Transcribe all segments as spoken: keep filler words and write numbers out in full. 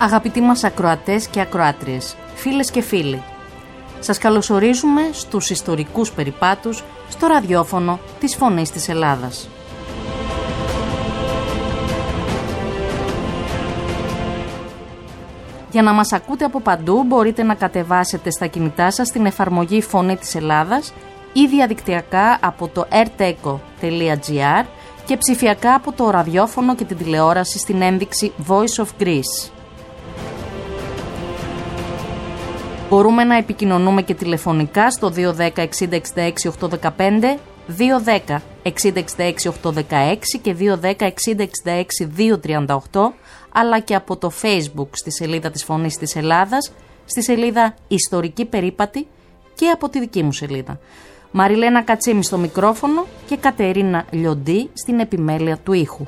Αγαπητοί μας ακροατές και ακροάτριες, φίλες και φίλοι, σας καλωσορίζουμε στους ιστορικούς περιπάτους στο ραδιόφωνο της Φωνής της Ελλάδας. Για να μας ακούτε από παντού μπορείτε να κατεβάσετε στα κινητά σας την εφαρμογή Φωνή της Ελλάδας ή διαδικτυακά από το erteco τελεία gr και ψηφιακά από το ραδιόφωνο και την τηλεόραση στην ένδειξη Voice of Greece. Μπορούμε να επικοινωνούμε και τηλεφωνικά στο δύο ένα μηδέν εξήντα εξήντα έξι οκτακόσια δεκαπέντε, δύο ένα μηδέν εξήντα εξήντα έξι οκτακόσια δεκαέξι και δύο ένα μηδέν εξήντα εξήντα έξι διακόσια τριάντα οκτώ, αλλά και από το Facebook στη σελίδα της Φωνής της Ελλάδας, στη σελίδα Ιστορική Περίπατη και από τη δική μου σελίδα. Μαριλένα Κατσίμη στο μικρόφωνο και Κατερίνα Λιοντή στην επιμέλεια του ήχου.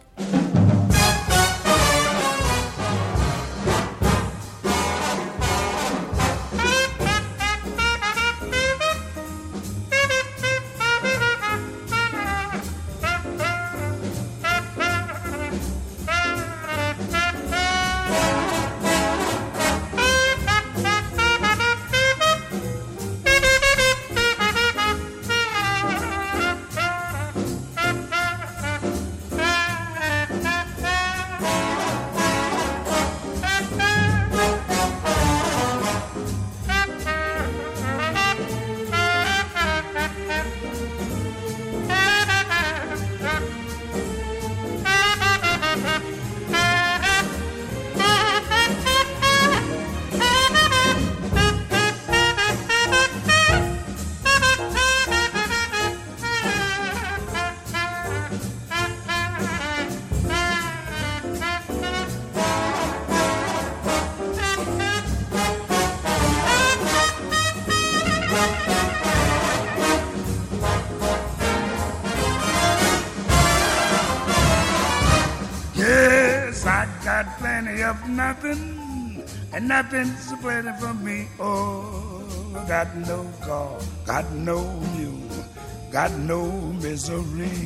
Nothing, and nothing's plenty for me. Oh, got no car, got no mule, got no misery.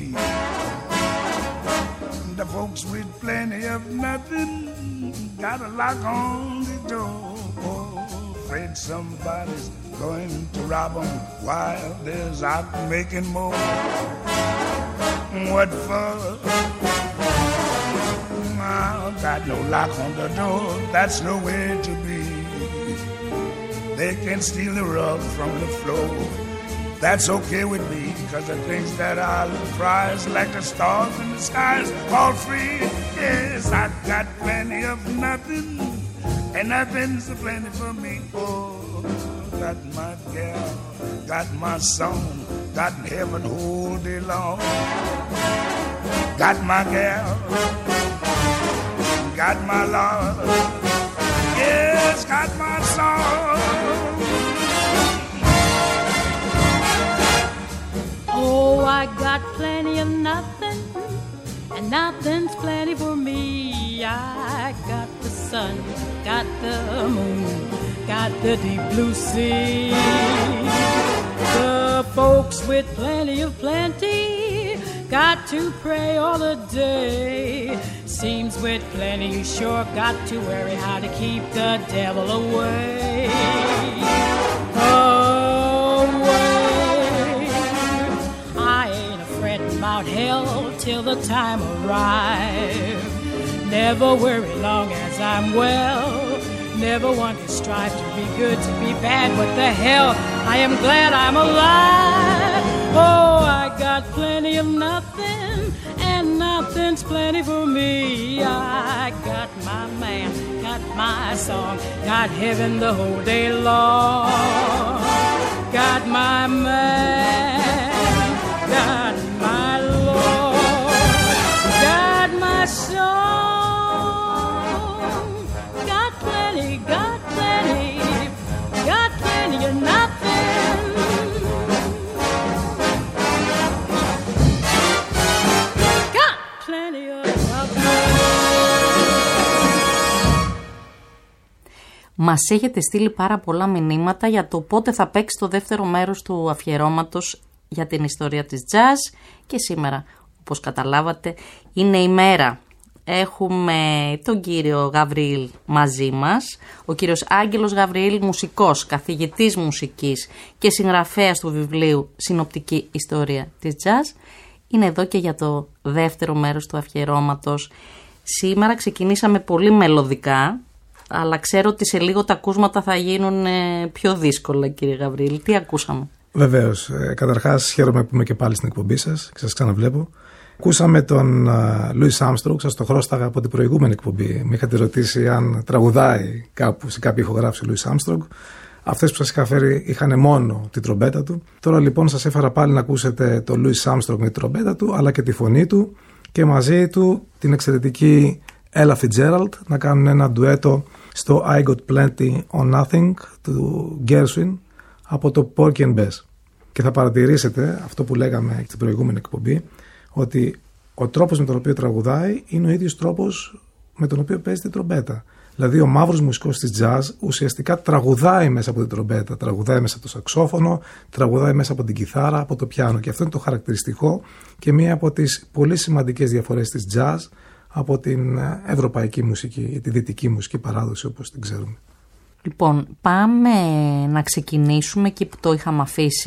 The folks with plenty of nothing got a lock on the door. Oh, afraid somebody's going to rob them while there's out making more. What for? Got no lock on the door, that's nowhere to be. They can steal the rug from the floor, that's okay with me, cause the things that I prize, like the stars in the skies, all free. Yes, I got plenty of nothing, and nothing's plenty for me. Oh, got my gal, got my song, got heaven all day long. Got my gal, got my love, yes, got my song. Oh, I got plenty of nothing, and nothing's plenty for me. I got the sun, got the moon, got the deep blue sea. The folks with plenty of plenty got to pray all the day. Seems with plenty you sure got to worry how to keep the devil away. Away. I ain't afraid about hell till the time arrives. Never worry long as I'm well. Never want to strive to be good, to be bad. What the hell? I am glad I'm alive. Oh, I got plenty of nothing, and nothing's plenty for me. I got my man, got my song, got heaven the whole day long. Got my man, got my Lord, got my song. Got plenty, got plenty, got plenty of nothing. Μας έχετε στείλει πάρα πολλά μηνύματα για το πότε θα παίξει το δεύτερο μέρος του αφιερώματος για την ιστορία της jazz και σήμερα, όπως καταλάβατε, είναι η μέρα έχουμε τον κύριο Γαβριήλ μαζί μας. Ο κύριος Άγγελος Γαβριήλ, μουσικός, καθηγητής μουσικής και συγγραφέας του βιβλίου «Συνοπτική ιστορία της jazz», είναι εδώ και για το δεύτερο μέρος του αφιερώματος. Σήμερα ξεκινήσαμε πολύ μελωδικά, αλλά ξέρω ότι σε λίγο τα ακούσματα θα γίνουν πιο δύσκολα, κύριε Γαβριήλ. Τι ακούσαμε? Βεβαίως. Ε, καταρχάς, χαίρομαι που είμαι και πάλι στην εκπομπή σας και σας ξαναβλέπω. Ακούσαμε τον Λούις Άρμστρονγκ, σας το χρώσταγα από την προηγούμενη εκπομπή. Με είχατε ρωτήσει αν τραγουδάει κάπου σε κάποια ηχογράφηση ο Λούις Άρμστρονγκ. Αυτές που σας είχα φέρει είχαν μόνο την τρομπέτα του. Τώρα λοιπόν σας έφερα πάλι να ακούσετε τον Λούις Άρμστρονγκ με την τρομπέτα του, αλλά και τη φωνή του και μαζί του την εξαιρετική Ella Fitzgerald να κάνουν ένα ντουέτο στο I Got Plenty on Nothing του Gershwin από το Porgy and Bess. Και θα παρατηρήσετε αυτό που λέγαμε στην προηγούμενη εκπομπή, ότι ο τρόπος με τον οποίο τραγουδάει είναι ο ίδιος τρόπος με τον οποίο παίζει την τρομπέτα. Δηλαδή ο μαύρος μουσικός της jazz ουσιαστικά τραγουδάει μέσα από την τρομπέτα, τραγουδάει μέσα από το σαξόφωνο, τραγουδάει μέσα από την κιθάρα, από το πιάνο. Και αυτό είναι το χαρακτηριστικό και μία από τις πολύ σημαντικές διαφορές της jazz από την ευρωπαϊκή μουσική ή τη δυτική μουσική παράδοση όπως την ξέρουμε. Λοιπόν, πάμε να ξεκινήσουμε εκεί που το είχαμε αφήσει,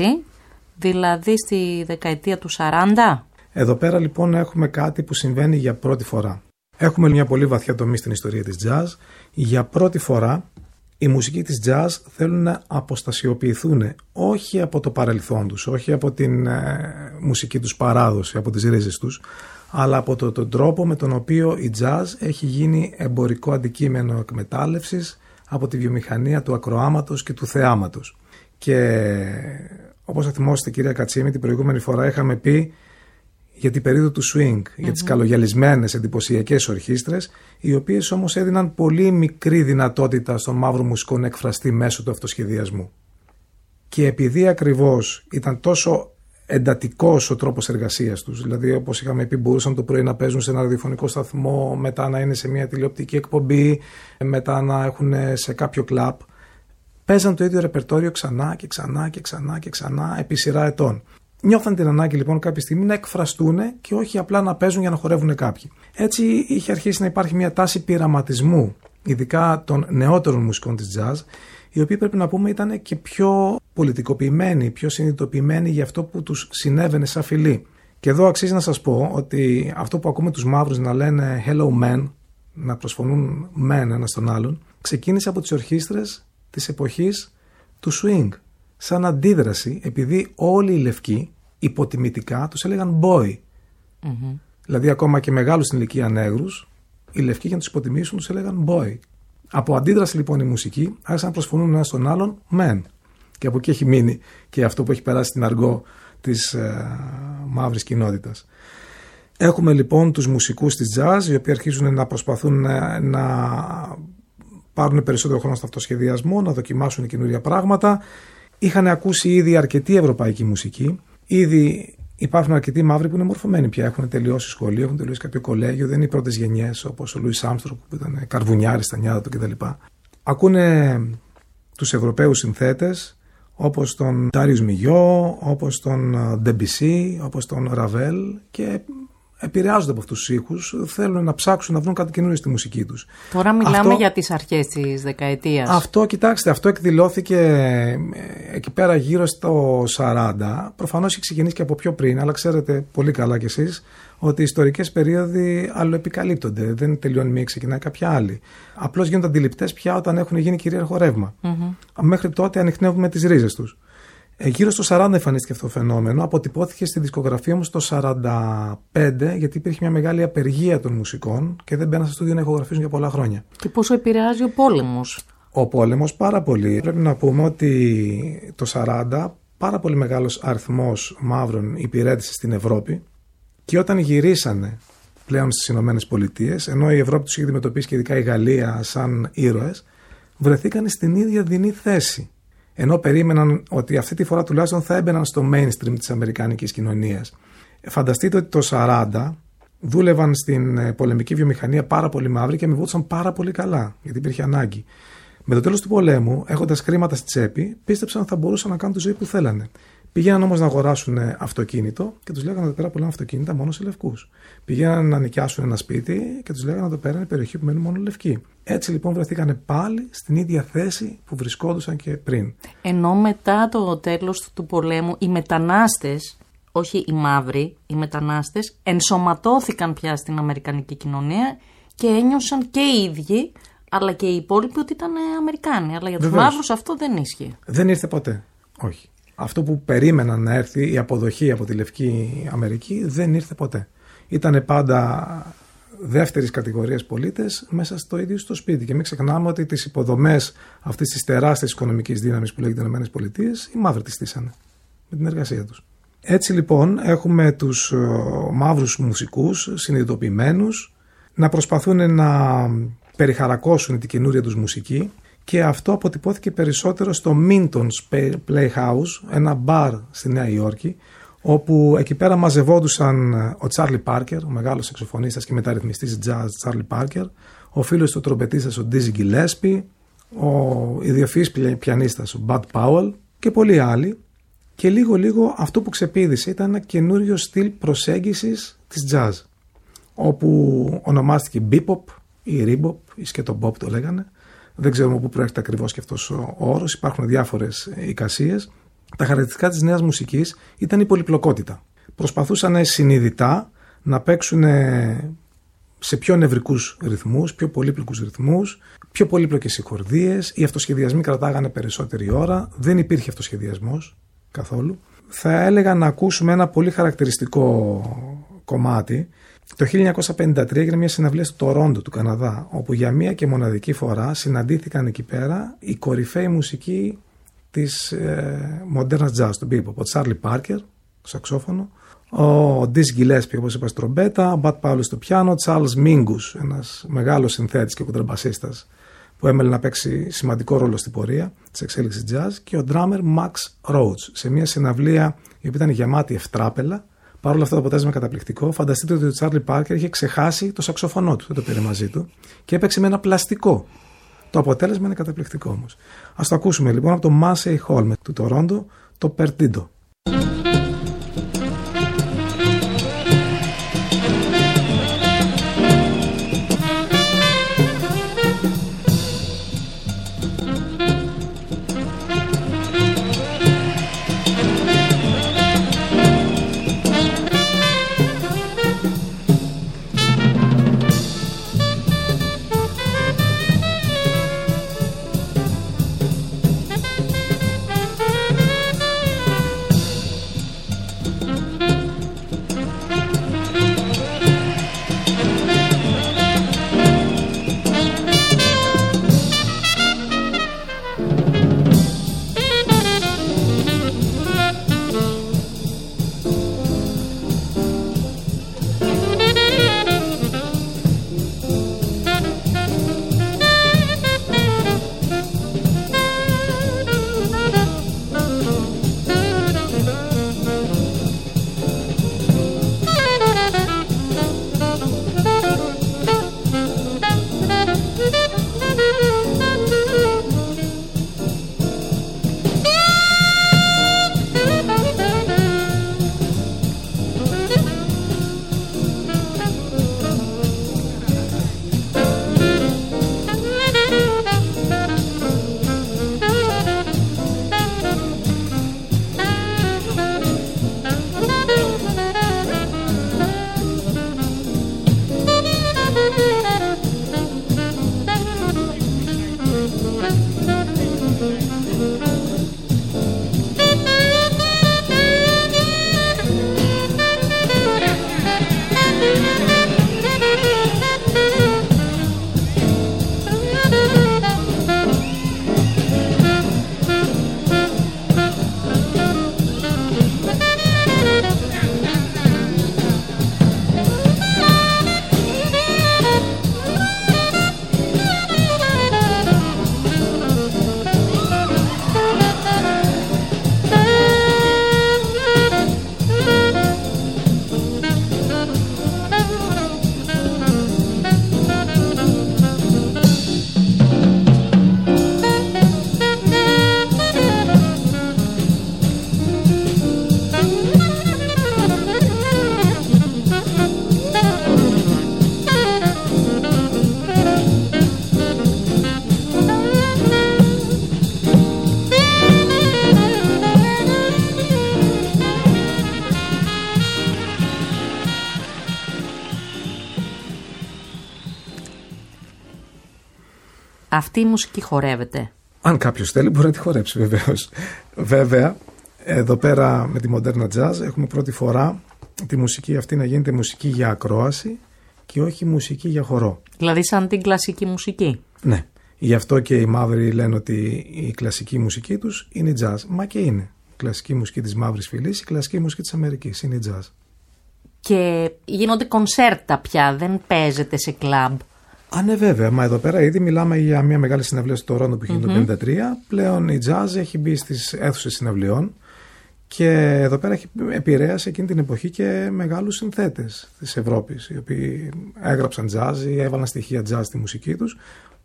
δηλαδή στη δεκαετία του σαράντα. Εδώ πέρα λοιπόν έχουμε κάτι που συμβαίνει για πρώτη φορά. Έχουμε μια πολύ βαθιά τομή στην ιστορία της jazz. Για πρώτη φορά οι μουσικοί της jazz θέλουν να αποστασιοποιηθούν όχι από το παρελθόν τους, όχι από την ε, μουσική τους παράδοση, από τις ρίζες τους, αλλά από το, τον τρόπο με τον οποίο η jazz έχει γίνει εμπορικό αντικείμενο εκμετάλλευσης από τη βιομηχανία του ακροάματος και του θεάματος. Και όπως θα θυμόσαστε, κυρία Κατσίμη, την προηγούμενη φορά είχαμε πει για την περίοδο του swing, mm-hmm. για τις καλογιαλισμένες εντυπωσιακές ορχήστρες, οι οποίες όμως έδιναν πολύ μικρή δυνατότητα στον μαύρο μουσικό να εκφραστεί μέσω του αυτοσχεδιασμού. Και επειδή ακριβώς ήταν τόσο εντατικός ο τρόπος εργασίας τους, δηλαδή όπως είχαμε πει μπορούσαν το πρωί να παίζουν σε ένα ραδιοφωνικό σταθμό, μετά να είναι σε μια τηλεοπτική εκπομπή, μετά να έχουν σε κάποιο κλαμπ, παίζαν το ίδιο ρεπερτόριο ξανά και ξανά και ξανά και ξανά επί σειρά ετών. Νιώθαν την ανάγκη λοιπόν κάποια στιγμή να εκφραστούν και όχι απλά να παίζουν για να χορεύουν κάποιοι. Έτσι είχε αρχίσει να υπάρχει μια τάση πειραματισμού, ειδικά των νεότερων μουσικών της jazz, οι οποίοι πρέπει να πούμε ήταν και πιο πολιτικοποιημένοι, πιο συνειδητοποιημένοι για αυτό που τους συνέβαινε σαν φυλή. Και εδώ αξίζει να σας πω ότι αυτό που ακούμε τους μαύρους να λένε hello man, να προσφωνούν man ένα στον άλλον, ξεκίνησε από τις ορχήστρες της εποχής του swing. Σαν αντίδραση, επειδή όλοι οι λευκοί υποτιμητικά τους έλεγαν boy. Mm-hmm. Δηλαδή ακόμα και μεγάλους στην ηλικία νέγρους, οι λευκοί για να τους υποτιμήσουν τους έλεγαν boy. Από αντίδραση λοιπόν η μουσική άρχισαν να προσφωνούν ένα στον άλλον man. Και από εκεί έχει μείνει και αυτό που έχει περάσει στην αργό της ε, μαύρης κοινότητας. Έχουμε λοιπόν τους μουσικούς της jazz, οι οποίοι αρχίζουν να προσπαθούν να, να πάρουν περισσότερο χρόνο στο αυτοσχεδιασμό, να δοκιμάσουν καινούργια πράγματα. Είχαν ακούσει ήδη αρκετή ευρωπαϊκή μουσική. Ήδη υπάρχουν αρκετοί μαύροι που είναι μορφωμένοι πια. Έχουν τελειώσει σχολείο, έχουν τελειώσει κάποιο κολέγιο. Δεν είναι οι πρώτες γενιές όπως ο Λούις Άρμστρονγκ που ήταν καρβουνιάρης στα νιάτα του κτλ. Ακούνε τους Ευρωπαίους συνθέτες όπως τον Ντάριους Μιγιό, όπως τον Ντεμπισί, όπως τον Ραβέλ και επηρεάζονται από αυτούς τους ήχους, θέλουν να ψάξουν να βρουν κάτι καινούριο στη μουσική τους. Τώρα μιλάμε αυτό, για τις αρχές της δεκαετίας. Αυτό, κοιτάξτε, αυτό εκδηλώθηκε εκεί πέρα γύρω στο σαράντα. Προφανώς έχει ξεκινήσει και από πιο πριν, αλλά ξέρετε πολύ καλά κι εσείς ότι οι ιστορικές περίοδοι αλλοεπικαλύπτονται. Δεν τελειώνει μία, ξεκινάει κάποια άλλη. Απλώς γίνονται αντιληπτές πια όταν έχουν γίνει κυρίαρχο ρεύμα. Mm-hmm. Μέχρι τότε ανιχνεύουμε τις ρίζες τους. Ε, γύρω στο σαράντα εμφανίστηκε αυτό το φαινόμενο, αποτυπώθηκε στη δισκογραφία όμως το σαράντα πέντε, γιατί υπήρχε μια μεγάλη απεργία των μουσικών και δεν μπαίναν στο στούντιο να ηχογραφήσουν για πολλά χρόνια. Και πόσο επηρεάζει ο πόλεμος? Ο πόλεμος πάρα πολύ. Πρέπει να πούμε ότι το σαράντα πάρα πολύ μεγάλος αριθμός μαύρων υπηρέτησε στην Ευρώπη και όταν γυρίσανε πλέον στις Ηνωμένες Πολιτείες, ενώ η Ευρώπη τους είχε αντιμετωπίσει και ειδικά η Γαλλία σαν ήρωες, βρεθήκαν στην ίδια δεινή θέση. Ενώ περίμεναν ότι αυτή τη φορά τουλάχιστον θα έμπαιναν στο mainstream της αμερικάνικης κοινωνίας. Φανταστείτε ότι το σαράντα δούλευαν στην πολεμική βιομηχανία πάρα πολύ μαύροι και αμοιβόντουσαν πάρα πολύ καλά, γιατί υπήρχε ανάγκη. Με το τέλος του πολέμου, έχοντας χρήματα στη τσέπη, πίστεψαν ότι θα μπορούσαν να κάνουν τη ζωή που θέλανε. Πήγαιναν όμως να αγοράσουν αυτοκίνητο και τους λέγανε εδώ πέρα πουλάνε αυτοκίνητα μόνο σε λευκούς. Πήγαιναν να νοικιάσουν ένα σπίτι και τους λέγανε εδώ πέρα είναι περιοχή που μένουν μόνο λευκοί. Έτσι λοιπόν βρεθήκανε πάλι στην ίδια θέση που βρισκόντουσαν και πριν. Ενώ μετά το τέλος του πολέμου οι μετανάστες, όχι οι μαύροι, οι μετανάστες ενσωματώθηκαν πια στην αμερικανική κοινωνία και ένιωσαν και οι ίδιοι αλλά και οι υπόλοιποι ότι ήταν Αμερικάνοι. Αλλά για τους μαύρους αυτό δεν ίσχυε. Δεν ήρθε ποτέ. Όχι. Αυτό που περίμεναν να έρθει, η αποδοχή από τη Λευκή Αμερική, δεν ήρθε ποτέ. Ήτανε πάντα δεύτερης κατηγορίας πολίτες μέσα στο ίδιο στο σπίτι. Και μην ξεχνάμε ότι τις υποδομές αυτής της τεράστιας οικονομικής δύναμης που λέγεται ΗΠΑ, οι μαύροι τις στήσανε με την εργασία τους. Έτσι λοιπόν έχουμε τους μαύρους μουσικούς συνειδητοποιημένους να προσπαθούν να περιχαρακώσουν την καινούρια τους μουσική. Και αυτό αποτυπώθηκε περισσότερο στο Minton's Playhouse, ένα μπαρ στη Νέα Υόρκη, όπου εκεί πέρα μαζευόντουσαν ο Τσάρλι Πάρκερ, ο μεγάλος σαξοφωνίστας και μεταρρυθμιστής jazz Τσάρλι Πάρκερ, ο φίλος του τρομπετίστας ο Dizzy Gillespie, ο ιδιοφυής πιανίστας ο Bud Powell και πολλοί άλλοι. Και λίγο λίγο αυτό που ξεπήδησε ήταν ένα καινούριο στυλ προσέγγισης της jazz, όπου ονομάστηκε bebop ή rebop ή σκέτο-bop το λέγανε. Δεν ξέρουμε πού προέρχεται ακριβώς και αυτός ο όρος, υπάρχουν διάφορες εικασίες. Τα χαρακτηριστικά της νέας μουσικής ήταν η πολυπλοκότητα. Προσπαθούσαν συνειδητά να παίξουν σε πιο νευρικούς ρυθμούς, πιο πολύπλοκους ρυθμούς, πιο πολύπλοκες συγχορδίες. Οι αυτοσχεδιασμοί κρατάγανε περισσότερη ώρα, δεν υπήρχε αυτοσχεδιασμός καθόλου. Θα έλεγα να ακούσουμε ένα πολύ χαρακτηριστικό κομμάτι. Το χίλια εννιακόσια πενήντα τρία έγινε μια συναυλία στο Τορόντο του Καναδά, όπου για μία και μοναδική φορά συναντήθηκαν εκεί πέρα οι κορυφαίοι μουσικοί της ε, μοντέρνας jazz, του bebop. Ο Τσάρλι Πάρκερ, το σαξόφωνο, ο Dizzy Gillespie, όπως είπα, στο τρομπέτα, ο Bud Powell στο πιάνο, ο Charles Mingus, ένας μεγάλος συνθέτης και κοντραμπασίστας που έμελε να παίξει σημαντικό ρόλο στην πορεία της εξέλιξης jazz, και ο drummer Max Roach, σε μια συναυλία η οποία ήταν γεμάτη ευτράπελα. Παρ' όλα αυτά το αποτέλεσμα καταπληκτικό. Φανταστείτε ότι ο Τσάρλι Πάρκερ είχε ξεχάσει το σαξοφωνό του, δεν το πήρε μαζί του και έπαιξε με ένα πλαστικό. Το αποτέλεσμα είναι καταπληκτικό όμως. Ας το ακούσουμε λοιπόν από το Massey Hall του Τορόντο, το Perdido. Αυτή η μουσική χορεύεται? Αν κάποιος θέλει μπορεί να τη χορέψει, βεβαίως. Βέβαια, εδώ πέρα με τη μοντέρνα jazz έχουμε πρώτη φορά τη μουσική αυτή να γίνεται μουσική για ακρόαση και όχι μουσική για χορό. Δηλαδή σαν την κλασική μουσική. Ναι. Γι' αυτό και οι μαύροι λένε ότι η κλασική μουσική τους είναι η jazz. Μα και είναι. Η κλασική μουσική της μαύρης φυλής, η κλασική μουσική της Αμερικής είναι η jazz. Και γίνονται κονσέρτα πια, δεν παίζεται σε κλαμπ. Α, ναι, βέβαια. Μα εδώ πέρα ήδη μιλάμε για μια μεγάλη συναυλία στο Τορόντο που γίνεται το χίλια εννιακόσια πενήντα τρία. Πλέον η jazz έχει μπει στις αίθουσες συναυλιών και εδώ πέρα έχει επηρέασε εκείνη την εποχή και μεγάλους συνθέτες της Ευρώπης, οι οποίοι έγραψαν jazz ή έβαλαν στοιχεία jazz στη μουσική τους.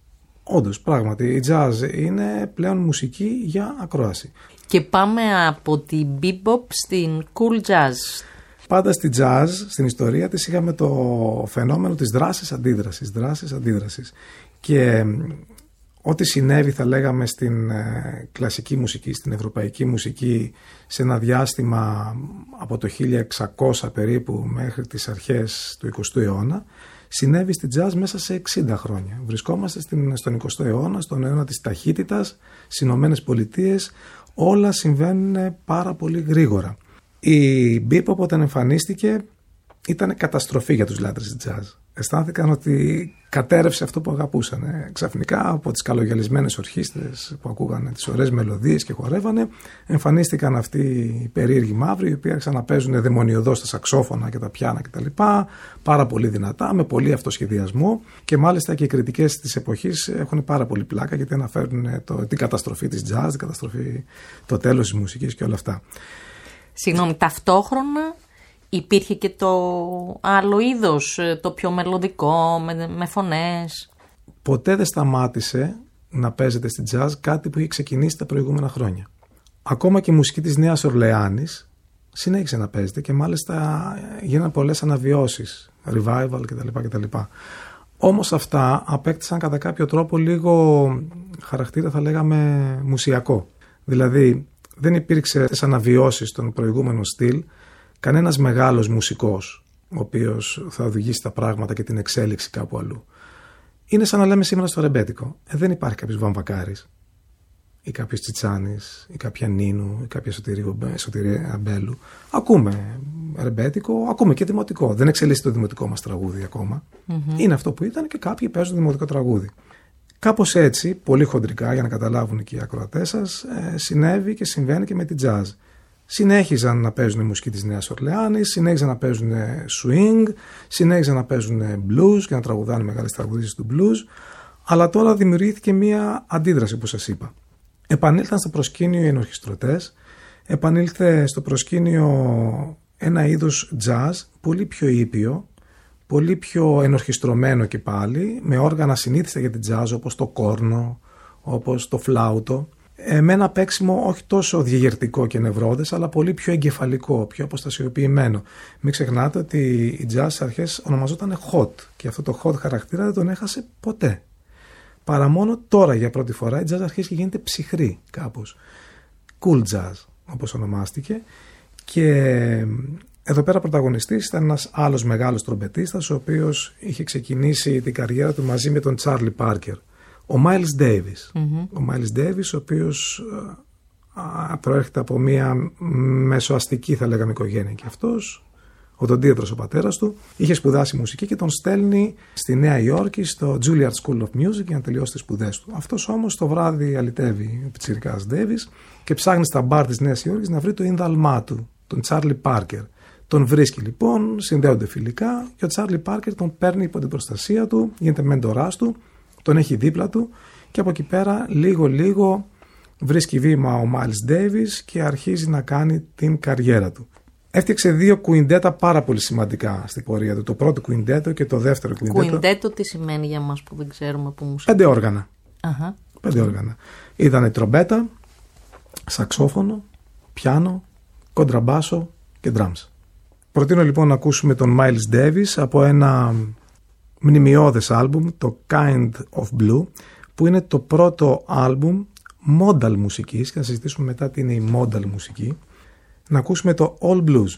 Όντως, πράγματι, η jazz είναι πλέον μουσική για ακρόαση. Και πάμε από την bebop στην cool jazz. Πάντα στη jazz, στην ιστορία της, είχαμε το φαινόμενο της δράσης-αντίδρασης, δράσης-αντίδρασης. Και ό,τι συνέβη, θα λέγαμε, στην ε, κλασική μουσική, στην ευρωπαϊκή μουσική, σε ένα διάστημα από το χίλια εξακόσια περίπου μέχρι τις αρχές του εικοστού αιώνα, συνέβη στη jazz μέσα σε εξήντα χρόνια. Βρισκόμαστε στην, στον εικοστό αιώνα, στον αιώνα της ταχύτητας, στις Ηνωμένες Πολιτείες, όλα συμβαίνουν πάρα πολύ γρήγορα. Η bebop όταν εμφανίστηκε ήταν καταστροφή για τους λάτρες της jazz. Αισθάνθηκαν ότι κατέρευσε αυτό που αγαπούσαν. Ξαφνικά από τις καλογιαλισμένες ορχήστρες που ακούγανε τις ωραίες μελωδίες και χορεύανε, εμφανίστηκαν αυτοί οι περίεργοι μαύροι, οι οποίοι άρχισαν να παίζουν δαιμονιωδώς τα σαξόφωνα και τα πιάνα κτλ. Πάρα πολύ δυνατά, με πολύ αυτοσχεδιασμό, και μάλιστα και οι κριτικές της εποχής έχουν πάρα πολύ πλάκα γιατί αναφέρουν το, την καταστροφή της jazz, την καταστροφή, το τέλος της μουσικής και όλα αυτά. Συγγνώμη, ταυτόχρονα υπήρχε και το άλλο είδος, το πιο μελωδικό, με, με φωνές. Ποτέ δεν σταμάτησε να παίζεται στη jazz κάτι που είχε ξεκινήσει τα προηγούμενα χρόνια. Ακόμα και η μουσική της Νέας Ορλεάνης συνέχισε να παίζεται και μάλιστα γίνανε πολλές αναβιώσεις, revival κτλ. κτλ. Όμως αυτά απέκτησαν κατά κάποιο τρόπο λίγο χαρακτήρα, θα λέγαμε, μουσιακό. Δηλαδή δεν υπήρξε τις αναβιώσεις των προηγούμενων στυλ κανένας μεγάλος μουσικός ο οποίος θα οδηγήσει τα πράγματα και την εξέλιξη κάπου αλλού. Είναι σαν να λέμε σήμερα στο ρεμπέτικο. Ε, δεν υπάρχει κάποιος Βαμβακάρης ή κάποιος Τσιτσάνης ή κάποια Νίνου ή κάποια Σωτηρία Αμπέλου. Ακούμε ρεμπέτικο, ακούμε και δημοτικό. Δεν εξελίσσεται το δημοτικό μας τραγούδι ακόμα. Mm-hmm. Είναι αυτό που ήταν και κάποιοι παίζουν δημοτικό τραγούδι. Κάπως έτσι, πολύ χοντρικά για να καταλάβουν και οι ακροατές σας, ε, συνέβη και συμβαίνει και με την jazz. Συνέχιζαν να παίζουν μουσική της Νέας Ορλεάνης, συνέχιζαν να παίζουν swing, συνέχιζαν να παίζουν blues και να τραγουδάνε μεγάλες τραγουδήσεις του blues, αλλά τώρα δημιουργήθηκε μία αντίδραση που σας είπα. Επανήλθαν στο προσκήνιο οι ενορχιστρωτές, επανήλθε στο προσκήνιο ένα είδος jazz πολύ πιο ήπιο, πολύ πιο ενορχιστρωμένο και πάλι, με όργανα συνήθιστα για την jazz όπως το κόρνο, όπως το φλάουτο, με ένα παίξιμο όχι τόσο διεγερτικό και νευρώδες, αλλά πολύ πιο εγκεφαλικό, πιο αποστασιοποιημένο. Μην ξεχνάτε ότι η jazz στις αρχές ονομαζόταν hot και αυτό το hot χαρακτήρα δεν τον έχασε ποτέ. Παρά μόνο τώρα για πρώτη φορά η jazz αρχίζει και γίνεται ψυχρή κάπως. Cool jazz όπως ονομάστηκε, και εδώ πέρα πρωταγωνιστής ήταν ένας άλλος μεγάλος τρομπετίστας, ο οποίος είχε ξεκινήσει την καριέρα του μαζί με τον Charlie Parker. Ο Miles Davis. Mm-hmm. Ο Miles Davis, ο οποίος α, προέρχεται από μια μεσοαστική, θα λέγαμε, οικογένεια και αυτός, οδοντίατρος ο πατέρας του, είχε σπουδάσει μουσική και τον στέλνει στη Νέα Υόρκη στο Juilliard School of Music για να τελειώσει τις σπουδές του. Αυτός όμως το βράδυ αλυτεύει ο πιτσιρικάς Davis και ψάχνει στα μπαρ της Νέας Υόρκης να βρει το ίνδαλμά του, τον Charlie Parker. Τον βρίσκει λοιπόν, συνδέονται φιλικά και ο Charlie Parker τον παίρνει υπό την προστασία του, γίνεται μέντοράς του, τον έχει δίπλα του και από εκεί πέρα λίγο λίγο βρίσκει βήμα ο Miles Davis και αρχίζει να κάνει την καριέρα του. Έφτιαξε δύο κουιντέτα πάρα πολύ σημαντικά στην πορεία του. Το πρώτο κουιντέτο και το δεύτερο κουιντέτο. Κουιντέτο τι σημαίνει για μας που δεν ξέρουμε που μουσική? Πέντε όργανα. Αχα. Πέντε όργανα. Ήτανε τρομπέτα, σαξόφωνο, πιάνο, κοντραμπάσο και drums. Προτείνω λοιπόν να ακούσουμε τον Miles Davis από ένα μνημειώδες άλμπουμ, το Kind of Blue, που είναι το πρώτο άλμπουμ modal μουσικής, και θα συζητήσουμε μετά τι είναι η modal μουσική. Να ακούσουμε το All Blues.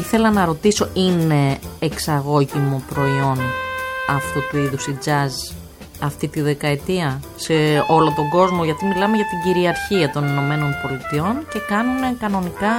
ήθελα να ρωτήσω, είναι εξαγώγημο προϊόν αυτού του είδους η jazz αυτή τη δεκαετία σε όλο τον κόσμο? Γιατί μιλάμε για την κυριαρχία των Ηνωμένων Πολιτειών και κάνουν κανονικά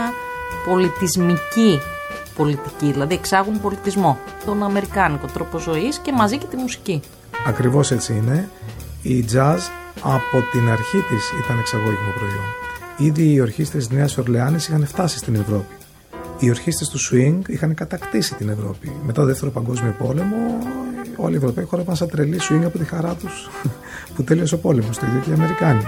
πολιτισμική πολιτική, δηλαδή εξάγουν πολιτισμό, τον αμερικάνικο τρόπο ζωής και μαζί και τη μουσική. Ακριβώς έτσι είναι. Η jazz από την αρχή της ήταν εξαγώγημο προϊόν. Ήδη οι ορχήστρες της Νέας Ορλεάνης είχαν φτάσει στην Ευρώπη. Οι ορχήστρες του swing είχαν κατακτήσει την Ευρώπη. Μετά το Δεύτερο Παγκόσμιο Πόλεμο, όλοι οι Ευρωπαίοι χόρευαν σαν τρελή swing από τη χαρά τους που τέλειωσε ο πόλεμος, το ίδιο και οι Αμερικάνοι.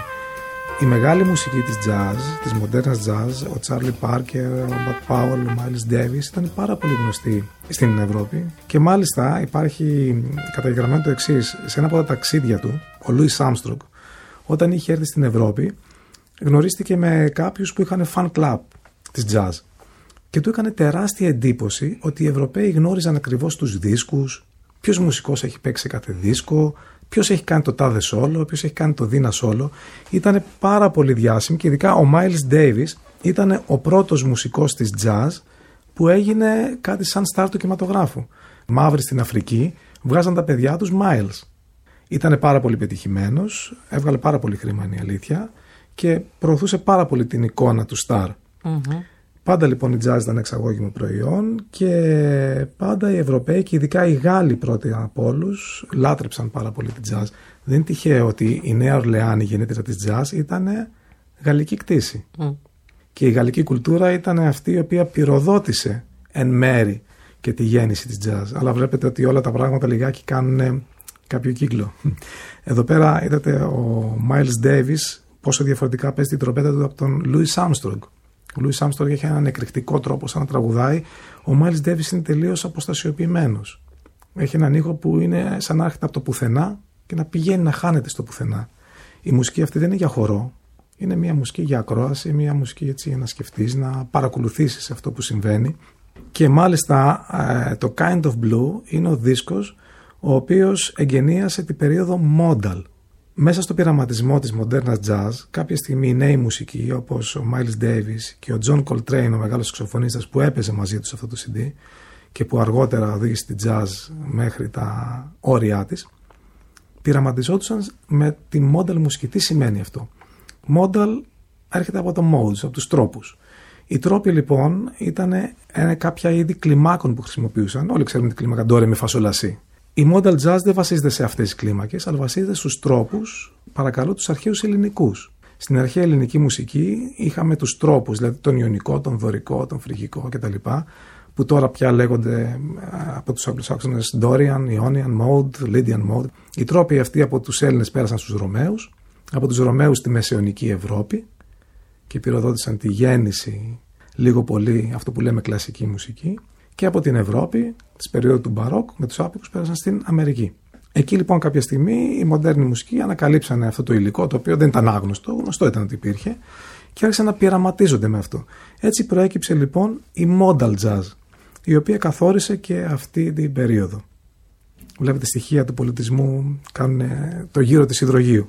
Η μεγάλη μουσική της jazz, της μοντέρνας jazz, ο Τσάρλι Πάρκερ, ο Bud Powell, ο Miles Davis, ήταν πάρα πολύ γνωστοί στην Ευρώπη και μάλιστα υπάρχει καταγεγραμμένο το εξής: σε ένα από τα ταξίδια του, ο Λούις Άρμστρονγκ, όταν είχε έρθει στην Ευρώπη, γνωρίστηκε με κάποιους που είχαν fan club της jazz και του έκανε τεράστια εντύπωση ότι οι Ευρωπαίοι γνώριζαν ακριβώς τους δίσκους, ποιος μουσικός έχει παίξει κάθε δίσκο, ποιος έχει κάνει το τάδε σόλο, ποιος έχει κάνει το δίνα σόλο. Ήταν πάρα πολύ διάσημοι και ειδικά ο Miles Davis ήταν ο πρώτος μουσικός της jazz που έγινε κάτι σαν στάρ του κινηματογράφου. Μαύροι στην Αφρική βγάζαν τα παιδιά τους Miles. Ήταν πάρα πολύ πετυχημένος, έβγαλε πάρα πολύ χρήμα, είναι η αλήθεια, και προωθούσε πάρα πολύ την εικόνα του στάρ. Mm-hmm. Πάντα λοιπόν η jazz ήταν εξαγώγημο προϊόν και πάντα οι Ευρωπαίοι και ειδικά οι Γάλλοι πρώτοι από όλους λάτρεψαν πάρα πολύ την jazz. Δεν είναι τυχαίο ότι η Νέα Ορλεάνη, η γεννήτρια της jazz, ήταν γαλλική κτήση. Mm. Και η γαλλική κουλτούρα ήταν αυτή η οποία πυροδότησε εν μέρη και τη γέννηση της jazz. Αλλά βλέπετε ότι όλα τα πράγματα λιγάκι κάνουν κάποιο κύκλο. Εδώ πέρα είδατε ο Miles Davis πόσο διαφορετικά παίζει την τρομπέτα του από τον Louis Armstrong. Ο Louis Armstrong έχει έναν εκρηκτικό τρόπο σαν να τραγουδάει. Ο Miles Davis είναι τελείως αποστασιοποιημένος. Έχει έναν ήχο που είναι σαν να έρχεται από το πουθενά και να πηγαίνει να χάνεται στο πουθενά. Η μουσική αυτή δεν είναι για χορό. Είναι μια μουσική για ακρόαση, μια μουσική έτσι για να σκεφτείς, να παρακολουθήσεις αυτό που συμβαίνει. Και μάλιστα το Kind of Blue είναι ο δίσκος ο οποίος εγγενίασε την περίοδο Modal. Μέσα στο πειραματισμό της μοντέρνας jazz, κάποια στιγμή οι νέοι μουσικοί όπως ο Miles Davis και ο John Coltrane, ο μεγάλος σαξοφωνίστας που έπαιζε μαζί τους αυτό το σι ντι και που αργότερα οδήγησε την jazz μέχρι τα όρια της, πειραματιζόντουσαν με τη modal μουσική. Τι σημαίνει αυτό? Modal έρχεται από το modes, από τους τρόπους. Οι τρόποι λοιπόν ήταν κάποια είδη κλιμάκων που χρησιμοποιούσαν. Όλοι ξέρουμε την κλίμακα ντόρε με φασολασί. Η modal jazz δεν βασίζεται σε αυτές τις κλίμακες, αλλά βασίζεται στους τρόπους, παρακαλώ, τους αρχαίους ελληνικούς. Στην αρχαία ελληνική μουσική είχαμε τους τρόπους, δηλαδή τον ιωνικό, τον δωρικό, τον φρυγικό κτλ., που τώρα πια λέγονται από τους Αγγλοσάξονες Dorian, Ionian mode, Lydian mode. Οι τρόποι αυτοί από τους Έλληνες πέρασαν στους Ρωμαίους, από τους Ρωμαίους στη Μεσαιωνική Ευρώπη και πυροδότησαν τη γέννηση λίγο πολύ αυτό που λέμε κλασική μουσική. Και από την Ευρώπη, της περίοδου του Μπαρόκ, με τους Άπικους πέρασαν στην Αμερική. Εκεί λοιπόν κάποια στιγμή οι μοντέρνοι μουσικοί ανακαλύψανε αυτό το υλικό, το οποίο δεν ήταν άγνωστο, γνωστό ήταν ότι υπήρχε, και άρχισαν να πειραματίζονται με αυτό. Έτσι προέκυψε λοιπόν η modal jazz, η οποία καθόρισε και αυτή την περίοδο. Βλέπετε, στοιχεία του πολιτισμού κάνουν το γύρο της υδρογείου.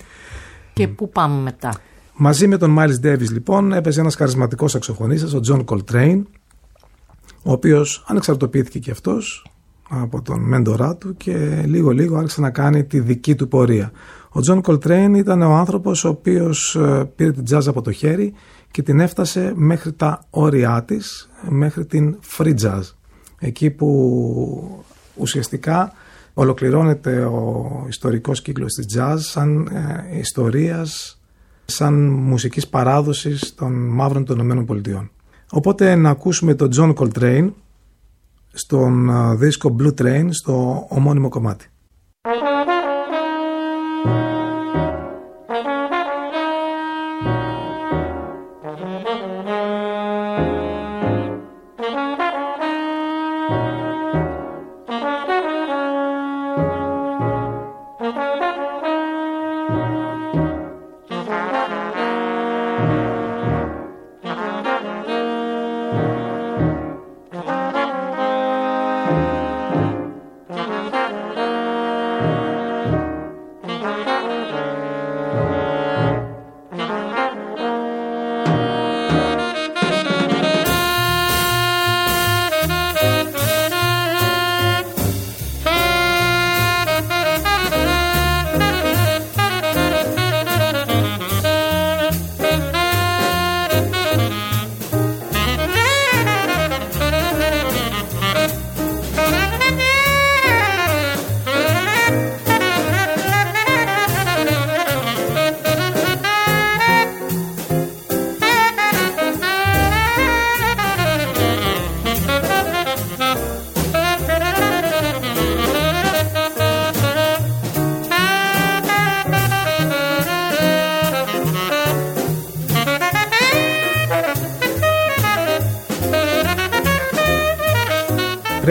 Και πού πάμε μετά? Μαζί με τον Miles Davis λοιπόν έπαιζε ένας χαρισματικός σαξοφωνίστας, ο John Coltrane, ο οποίος ανεξαρτοποιήθηκε και αυτός από τον μέντορά του και λίγο λίγο άρχισε να κάνει τη δική του πορεία. Ο John Coltrane ήταν ο άνθρωπος ο οποίος πήρε την jazz από το χέρι και την έφτασε μέχρι τα όρια της, μέχρι την free jazz. Εκεί που ουσιαστικά ολοκληρώνεται ο ιστορικός κύκλος της jazz σαν ε, ιστορίας, σαν μουσικής παράδοσης των μαύρων των Ηνωμένων Πολιτειών. Οπότε να ακούσουμε τον John Coltrane στον δίσκο Blue Train, στο ομώνυμο κομμάτι. Thank you.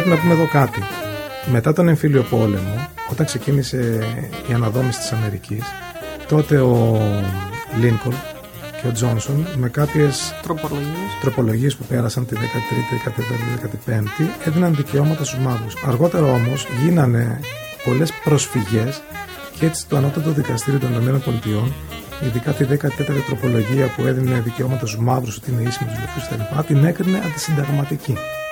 πρέπει να πούμε εδώ κάτι. Μετά τον εμφύλιο πόλεμο, όταν ξεκίνησε η αναδόμηση της Αμερικής, τότε ο Λίνκολν και ο Τζόνσον με κάποιες τροπολογίες, τροπολογίες που πέρασαν τη δέκατη τρίτη, δέκατη τέταρτη, δέκατη πέμπτη έδιναν δικαιώματα στους μαύρους. Αργότερα όμως γίνανε πολλές προσφυγές και έτσι το Ανώτατο Δικαστήριο των ΗΠΑ, ειδικά τη δέκατη τέταρτη τροπολογία που έδινε δικαιώματα στους μαύρους ότι είναι ίσοι με τους λευκούς κτλ., την έκρινε αντισυνταγματική.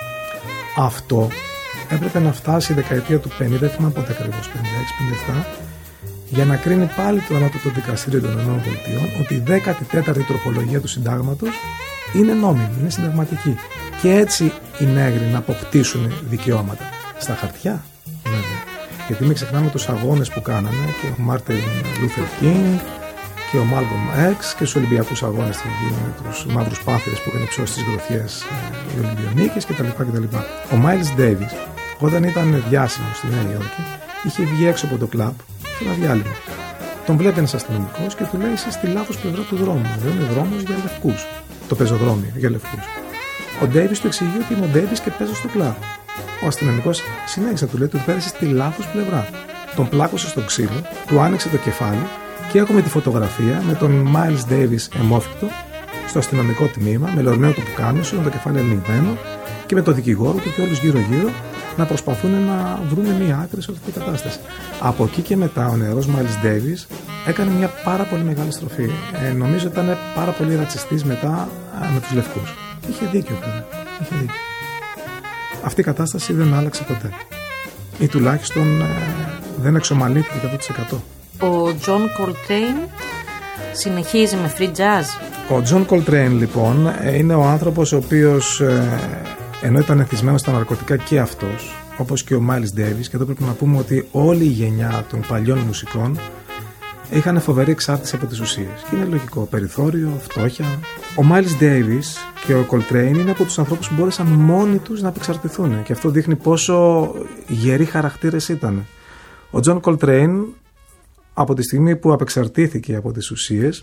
Αυτό έπρεπε να φτάσει η δεκαετία του πενήντα, δεν θυμάμαι πότε ακριβώς, πενήντα έξι πενήντα επτά, για να κρίνει πάλι το Ανώτατο Δικαστήριο των ΗΠΑ ότι η δέκατη τέταρτη τροπολογία του συντάγματος είναι νόμιμη, είναι συνταγματική. Και έτσι οι νέγροι να αποκτήσουν δικαιώματα. Στα χαρτιά, βέβαια. Γιατί μην ξεχνάμε τους αγώνες που κάνανε και ο Μάρτιν Λούθερ Κίνγκ και ο Μάλκομ Εξ και στους Ολυμπιακούς αγώνες στην Κίνη με τους μαύρους πάνθηρες που είχαν υψώσει τις γροθιές οι Ολυμπιονίκες κτλ. κτλ. Ο Μάιλς Ντέιβις, όταν ήταν διάσημος στη Νέα Υόρκη, είχε βγει έξω από το κλαμπ σε ένα διάλειμμα. Τον βλέπει ένας αστυνομικός και του λέει: είσαι στη λάθος πλευρά του δρόμου. Δεν είναι δρόμος για λευκούς. Το πεζοδρόμιο για λευκούς. Ο Ντέιβις του εξηγεί ότι είμαι ο Ντέιβις και παίζω στο κλαμπ. Ο αστυνομικός συνέχισε, του λέει: του πέρασε στη λάθος πλευρά. Τον πλάκωσε στο ξύλο, του άνοιξε το κεφάλι και έχουμε τη φωτογραφία με τον Miles Davis εμόφυκτο στο αστυνομικό τμήμα, με λορναίο του πουκάμισο, με το κεφάλι ελιγμένο και με το δικηγόρο του και όλους γύρω-γύρω να προσπαθούν να βρουν μια άκρη σε αυτή την κατάσταση. Από εκεί και μετά ο νεαρός Miles Davis έκανε μια πάρα πολύ μεγάλη στροφή. Ε, νομίζω ήταν πάρα πολύ ρατσιστής μετά ε, με τους λευκούς. Είχε δίκιο, βέβαια. Είχε δίκιο. Αυτή η κατάσταση δεν άλλαξε ποτέ. Ή τουλάχιστον ε, δεν εξομαλύθηκε εκατό τοις εκατό. Ο John Coltrane συνεχίζει με free jazz. Ο John Coltrane λοιπόν είναι ο άνθρωπος ο οποίος ε, ενώ ήταν εθισμένος στα ναρκωτικά και αυτός, όπως και ο Miles Davis, και εδώ πρέπει να πούμε ότι όλη η γενιά των παλιών μουσικών είχαν φοβερή εξάρτηση από τις ουσίες. Και είναι λογικό, περιθώριο, φτώχεια. Ο Miles Davis και ο Coltrane είναι από τους ανθρώπους που μπόρεσαν μόνοι τους να απεξαρτηθούν και αυτό δείχνει πόσο γεροί χαρακτήρες ήταν. Ο John Coltrane από τη στιγμή που απεξαρτήθηκε από τις ουσίες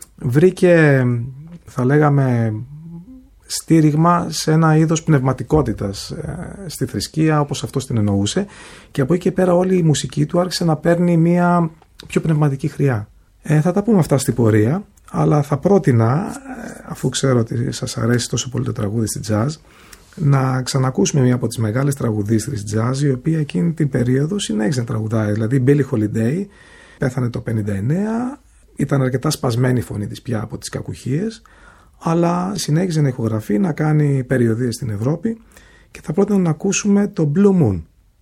βρήκε, θα λέγαμε, στήριγμα σε ένα είδος πνευματικότητας ε, στη θρησκεία όπως αυτός την εννοούσε και από εκεί και πέρα όλη η μουσική του άρχισε να παίρνει μια πιο πνευματική χρειά. Ε, θα τα πούμε αυτά στην πορεία, αλλά θα πρότεινα, αφού ξέρω ότι σας αρέσει τόσο πολύ το τραγούδι στη jazz, να ξανακούσουμε μία από τις μεγάλες τραγουδίστρες jazz, η οποία εκείνη την περίοδο συνέχισε να τραγουδάει. Δηλαδή η Billie Holiday πέθανε το πενήντα εννέα, ήταν αρκετά σπασμένη η φωνή της πια από τις κακουχίες, αλλά συνέχιζε να ηχογραφεί, να κάνει περιοδίες στην Ευρώπη και θα πρότεινα να ακούσουμε το Blue Moon.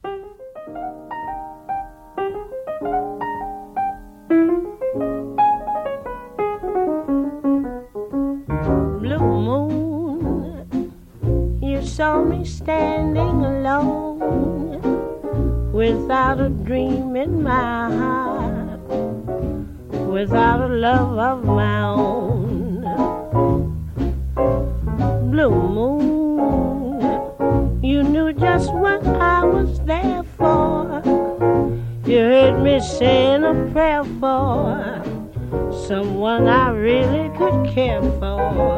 Saw me standing alone without a dream in my heart, without a love of my own. Blue moon, you knew just what I was there for. You heard me saying a prayer for someone I really could care for.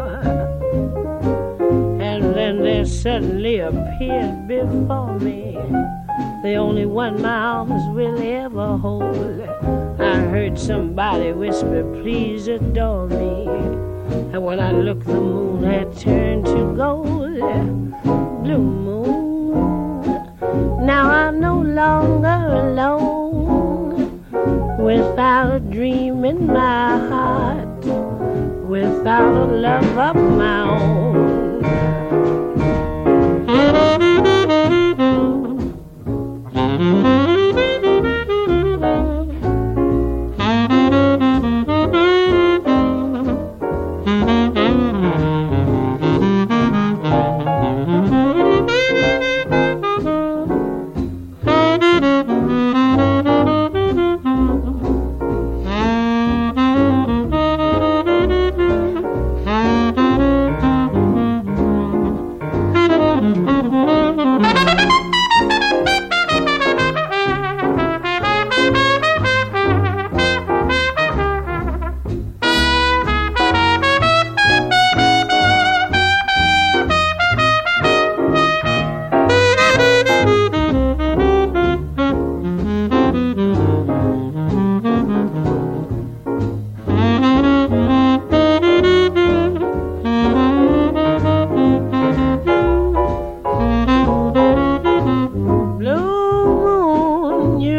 And then there suddenly appeared before me the only one my arms will ever hold. I heard somebody whisper, please adore me. And when I looked, the moon had turned to gold. Blue moon, now I'm no longer alone, without a dream in my heart, without a love of my own.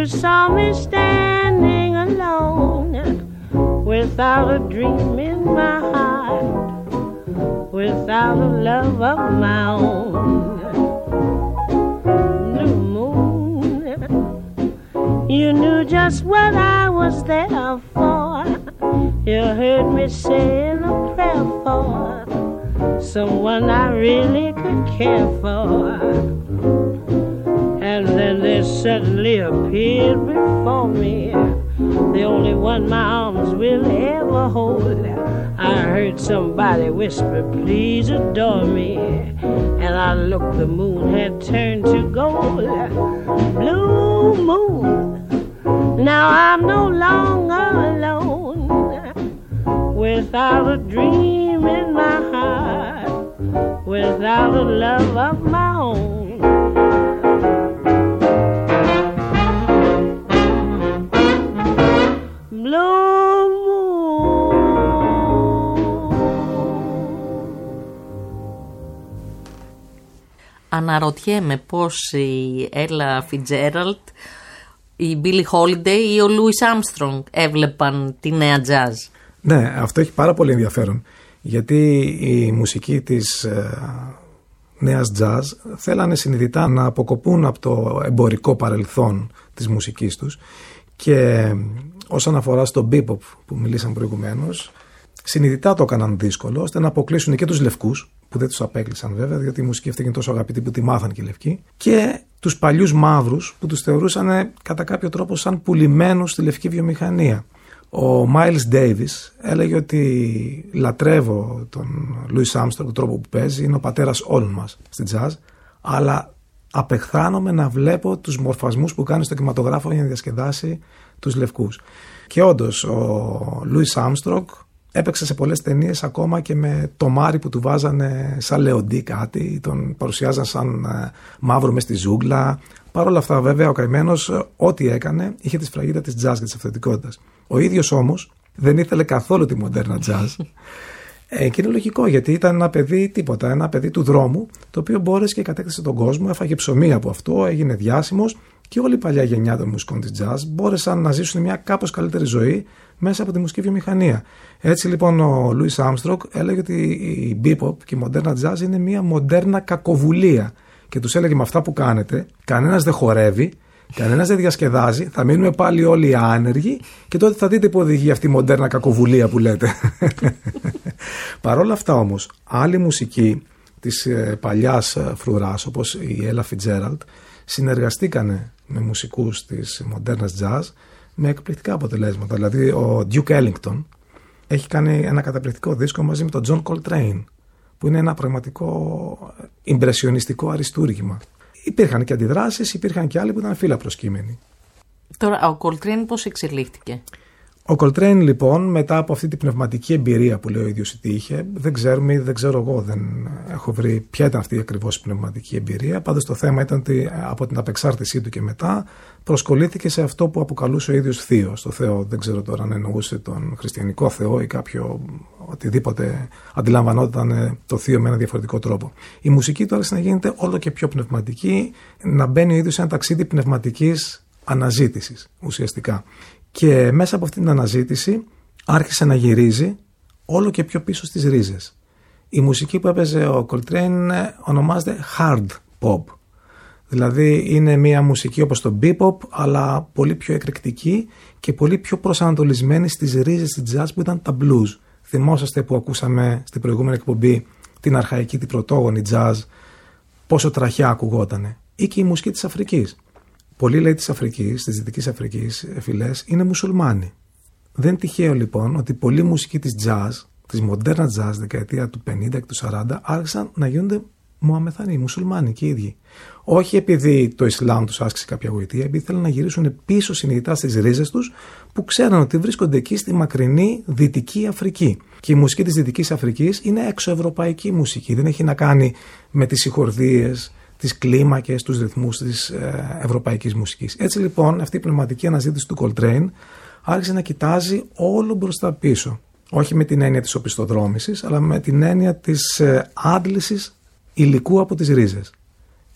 saw me standing alone, without a dream in my heart, without a love of my own. Blue moon, you knew just what I was there for. You heard me saying a prayer for someone I really could care for. And then they suddenly appeared before me, the only one my arms will ever hold. I heard somebody whisper, please adore me. And I looked, the moon had turned to gold. Blue moon, now I'm no longer alone, without a dream in my heart, without a love of my own. Αναρωτιέμαι πώς η Ella Fitzgerald, η Billie Holiday ή ο Louis Armstrong έβλεπαν τη νέα jazz. Ναι, αυτό έχει πάρα πολύ ενδιαφέρον, γιατί η μουσική της ε, νέας jazz θέλανε συνειδητά να αποκοπούν από το εμπορικό παρελθόν της μουσικής τους, και όσον αφορά στο bebop που μιλήσαμε προηγουμένως, συνειδητά το έκαναν δύσκολο ώστε να αποκλείσουν και τους λευκούς, που δεν τους απέκλεισαν βέβαια, διότι η μουσική αυτή είναι τόσο αγαπητή που τη μάθαν και οι λευκοί, και τους παλιούς μαύρους που τους θεωρούσαν κατά κάποιο τρόπο σαν πουλημένους στη λευκή βιομηχανία. Ο Miles Davis έλεγε ότι λατρεύω τον Louis Armstrong, τον τρόπο που παίζει, είναι ο πατέρας όλων μας στη jazz, αλλά απεχθάνομαι να βλέπω τους μορφασμούς που κάνει στο κινηματογράφο για να διασκεδάσει τους λευκούς. Και όντως ο Louis Armstrong έπαιξε σε πολλές ταινίες ακόμα και με το μάρι που του βάζανε σαν λεοντή κάτι, τον παρουσιάζαν σαν ε, μαύρο μες στη ζούγκλα. Παρ' όλα αυτά βέβαια ο καημένος ό,τι έκανε είχε τη σφραγίδα της jazz και της αυθεντικότητας. Ο ίδιος όμως δεν ήθελε καθόλου τη μοντέρνα jazz. Ε, και είναι λογικό, γιατί ήταν ένα παιδί τίποτα, ένα παιδί του δρόμου, το οποίο μπόρεσε και κατέκτησε τον κόσμο, έφαγε ψωμί από αυτό, έγινε διάσημος, και όλη η παλιά γενιά των μουσικών της jazz μπόρεσαν να ζήσουν μια κάπως καλύτερη ζωή μέσα από τη μουσική βιομηχανία. Έτσι λοιπόν ο Louis Armstrong έλεγε ότι η bebop και η μοντέρνα jazz είναι μια μοντέρνα κακοβουλία, και τους έλεγε με αυτά που κάνετε κανένας δεν χορεύει, κανένας δεν διασκεδάζει, θα μείνουμε πάλι όλοι άνεργοι και τότε θα δείτε που οδηγεί αυτή η μοντέρνα κακοβουλία που λέτε. Παρ' όλα αυτά όμως, άλλη μουσική της ε, παλιάς ε, φρουράς, όπως η Ella Fitzgerald, συνεργαστήκανε με μουσικούς της μοντέρνας jazz με εκπληκτικά αποτελέσματα. Δηλαδή ο Duke Ellington έχει κάνει ένα καταπληκτικό δίσκο μαζί με τον John Coltrane, που είναι ένα πραγματικό ιμπρεσιονιστικό αριστούργημα. Υπήρχαν και αντιδράσεις, υπήρχαν και άλλοι που ήταν φύλλα προσκύμενοι. Τώρα, ο Coltrane πώς εξελίχθηκε? Ο Coltrane λοιπόν, μετά από αυτή την πνευματική εμπειρία που λέει ο ίδιος ότι είχε, δεν ξέρουμε ή δεν ξέρω εγώ, δεν έχω βρει ποια ήταν αυτή ακριβώς η πνευματική εμπειρία. Πάντως το θέμα ήταν ότι από την απεξάρτησή του και μετά προσκολήθηκε σε αυτό που αποκαλούσε ο ίδιος θείος. Το Θεό, δεν ξέρω τώρα αν εννοούσε τον χριστιανικό Θεό ή κάποιο οτιδήποτε αντιλαμβανόταν το θείο με ένα διαφορετικό τρόπο. Η μουσική του άρχισε να γίνεται όλο και πιο πνευματική, να μπαίνει ο ίδιος σε ένα ταξίδι πνευματικής αναζήτησης ουσιαστικά. Και μέσα από αυτή την αναζήτηση άρχισε να γυρίζει όλο και πιο πίσω στις ρίζες. Η μουσική που έπαιζε ο Coltrane ονομάζεται hard pop. Δηλαδή είναι μια μουσική όπως το bebop, αλλά πολύ πιο εκρηκτική και πολύ πιο προσανατολισμένη στις ρίζες της jazz που ήταν τα blues. Θυμόσαστε που ακούσαμε στην προηγούμενη εκπομπή την αρχαϊκή, την πρωτόγονη jazz, πόσο τραχιά ακουγότανε. Ή και η μουσική της Αφρικής. Πολλοί λέει της Αφρικής, της Δυτικής Αφρικής, φυλές, είναι μουσουλμάνοι. Δεν είναι τυχαίο λοιπόν ότι πολλή μουσική της jazz, της μοντέρνα jazz, δεκαετία του πενήντα και του σαράντα, άρχισαν να γίνονται Μωαμεθανοί, μουσουλμάνοι και οι ίδιοι. Όχι επειδή το Ισλάμ τους άσκησε κάποια γοητεία, επειδή θέλουν να γυρίσουν πίσω συνειδητά στις ρίζες τους, που ξέραν ότι βρίσκονται εκεί στη μακρινή Δυτική Αφρική. Και η μουσική της Δυτικής Αφρικής είναι εξωευρωπαϊκή μουσική. Δεν έχει να κάνει με τις συγχορδίες, τις κλίμακες, τους ρυθμούς της ε, ευρωπαϊκής μουσικής. Έτσι λοιπόν αυτή η πνευματική αναζήτηση του Coltrane άρχισε να κοιτάζει όλο μπροστά πίσω. Όχι με την έννοια της οπισθοδρόμησης, αλλά με την έννοια της ε, άντλησης υλικού από τις ρίζες.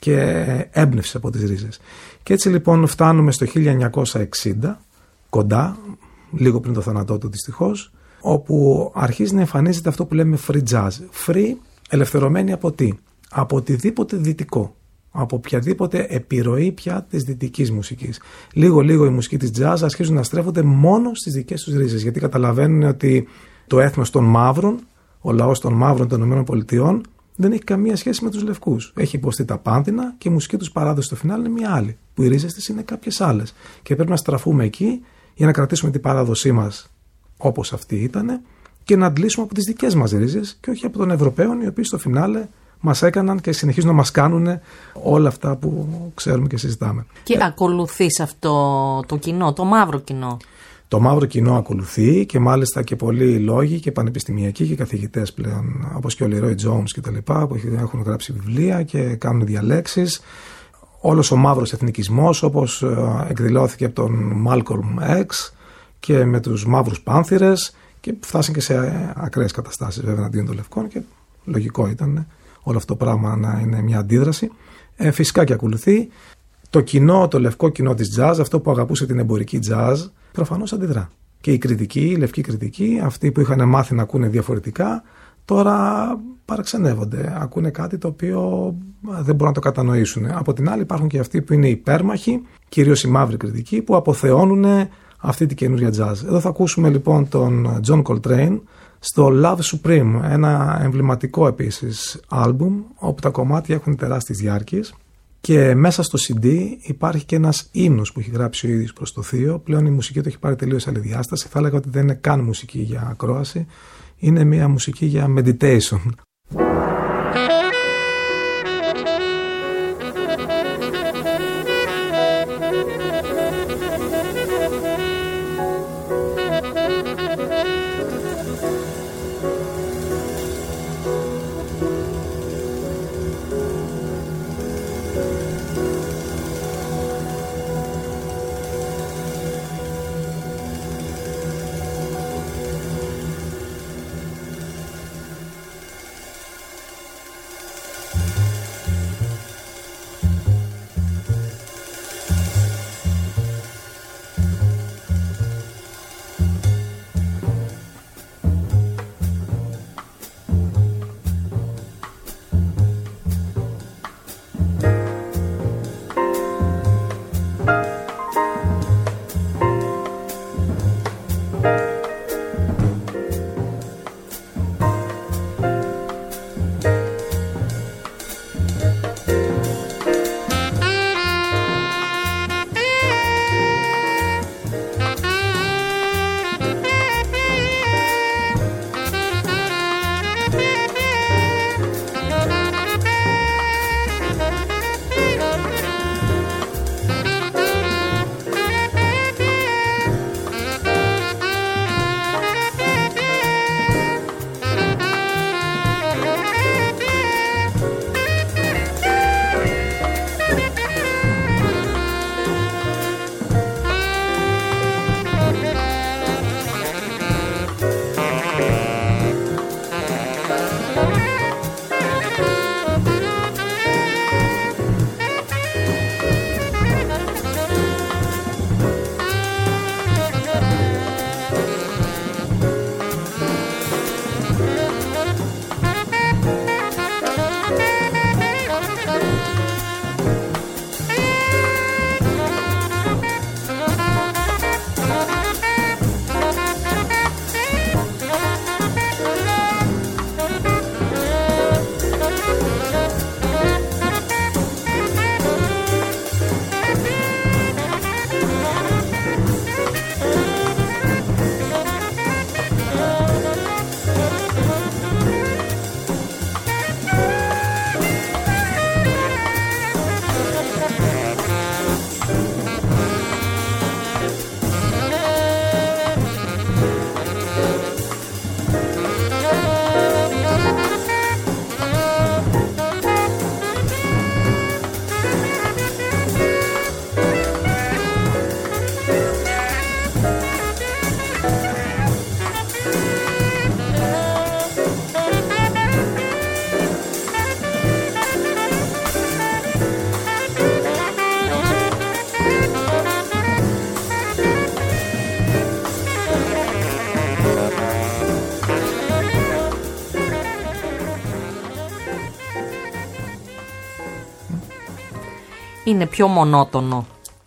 και έμπνευση από τις ρίζες. Και έτσι λοιπόν φτάνουμε στο χίλια εννιακόσια εξήντα, κοντά, λίγο πριν το θάνατό του δυστυχώς, όπου αρχίζει να εμφανίζεται αυτό που λέμε free jazz. Free, ελευθερωμένη από τι? Από οτιδήποτε δυτικό. Από οποιαδήποτε επιρροή πια της δυτικής μουσικής. Λίγο-λίγο οι μουσικοί της jazz αρχίζουν να στρέφονται μόνο στις δικές τους ρίζες, γιατί καταλαβαίνουν ότι το έθνος των μαύρων, ο λαός των μαύρων των ΗΠΑ, δεν έχει καμία σχέση με τους λευκούς. Έχει υποστεί τα πάνδυνα και η μουσική τους παράδοση στο φινάλε είναι μια άλλη, που οι ρίζες της είναι κάποιες άλλες. Και πρέπει να στραφούμε εκεί για να κρατήσουμε την παράδοσή μας όπως αυτή ήταν και να αντλήσουμε από τις δικές μας ρίζες και όχι από των Ευρωπαίων, οι οποίοι στο φινάλε μας έκαναν και συνεχίζουν να μας κάνουν όλα αυτά που ξέρουμε και συζητάμε. Και ε... ακολουθείς αυτό το κοινό, το μαύρο κοινό? Το μαύρο κοινό ακολουθεί και μάλιστα και πολλοί λόγοι και πανεπιστημιακοί και καθηγητές πλέον, όπως και ο Λιρόι Τζόουνς και τα λοιπά, που έχουν γράψει βιβλία και κάνουν διαλέξεις. Όλος ο μαύρος εθνικισμός, όπως εκδηλώθηκε από τον Μάλκολμ Εξ και με τους μαύρους πάνθυρες, και φτάσαν και σε ακραίες καταστάσεις βέβαια αντίον των λευκών, και λογικό ήταν όλο αυτό το πράγμα να είναι μια αντίδραση. Ε, φυσικά και ακολουθεί. Το κοινό, το λευκό κοινό της jazz, αυτό που αγαπούσε την εμπορική jazz, προφανώς αντιδρά. Και οι κριτικοί, οι λευκοί κριτικοί, αυτοί που είχαν μάθει να ακούνε διαφορετικά, τώρα παραξενεύονται. Ακούνε κάτι το οποίο δεν μπορούν να το κατανοήσουν. Από την άλλη υπάρχουν και αυτοί που είναι υπέρμαχοι, κυρίως οι μαύροι κριτικοί, που αποθεώνουν αυτή την καινούργια jazz. Εδώ θα ακούσουμε λοιπόν τον John Coltrane στο Love Supreme, ένα εμβληματικό επίσης άλμπουμ, όπου τα κομμάτια έχουν τεράστιες διάρκειες. Και μέσα στο σι ντι υπάρχει και ένας ύμνος που έχει γράψει ο ίδιος προς το θείο. Πλέον η μουσική του έχει πάρει τελείως άλλη διάσταση. Θα έλεγα ότι δεν είναι καν μουσική για ακρόαση. Είναι μια μουσική για meditation. είναι πιο μονότονο.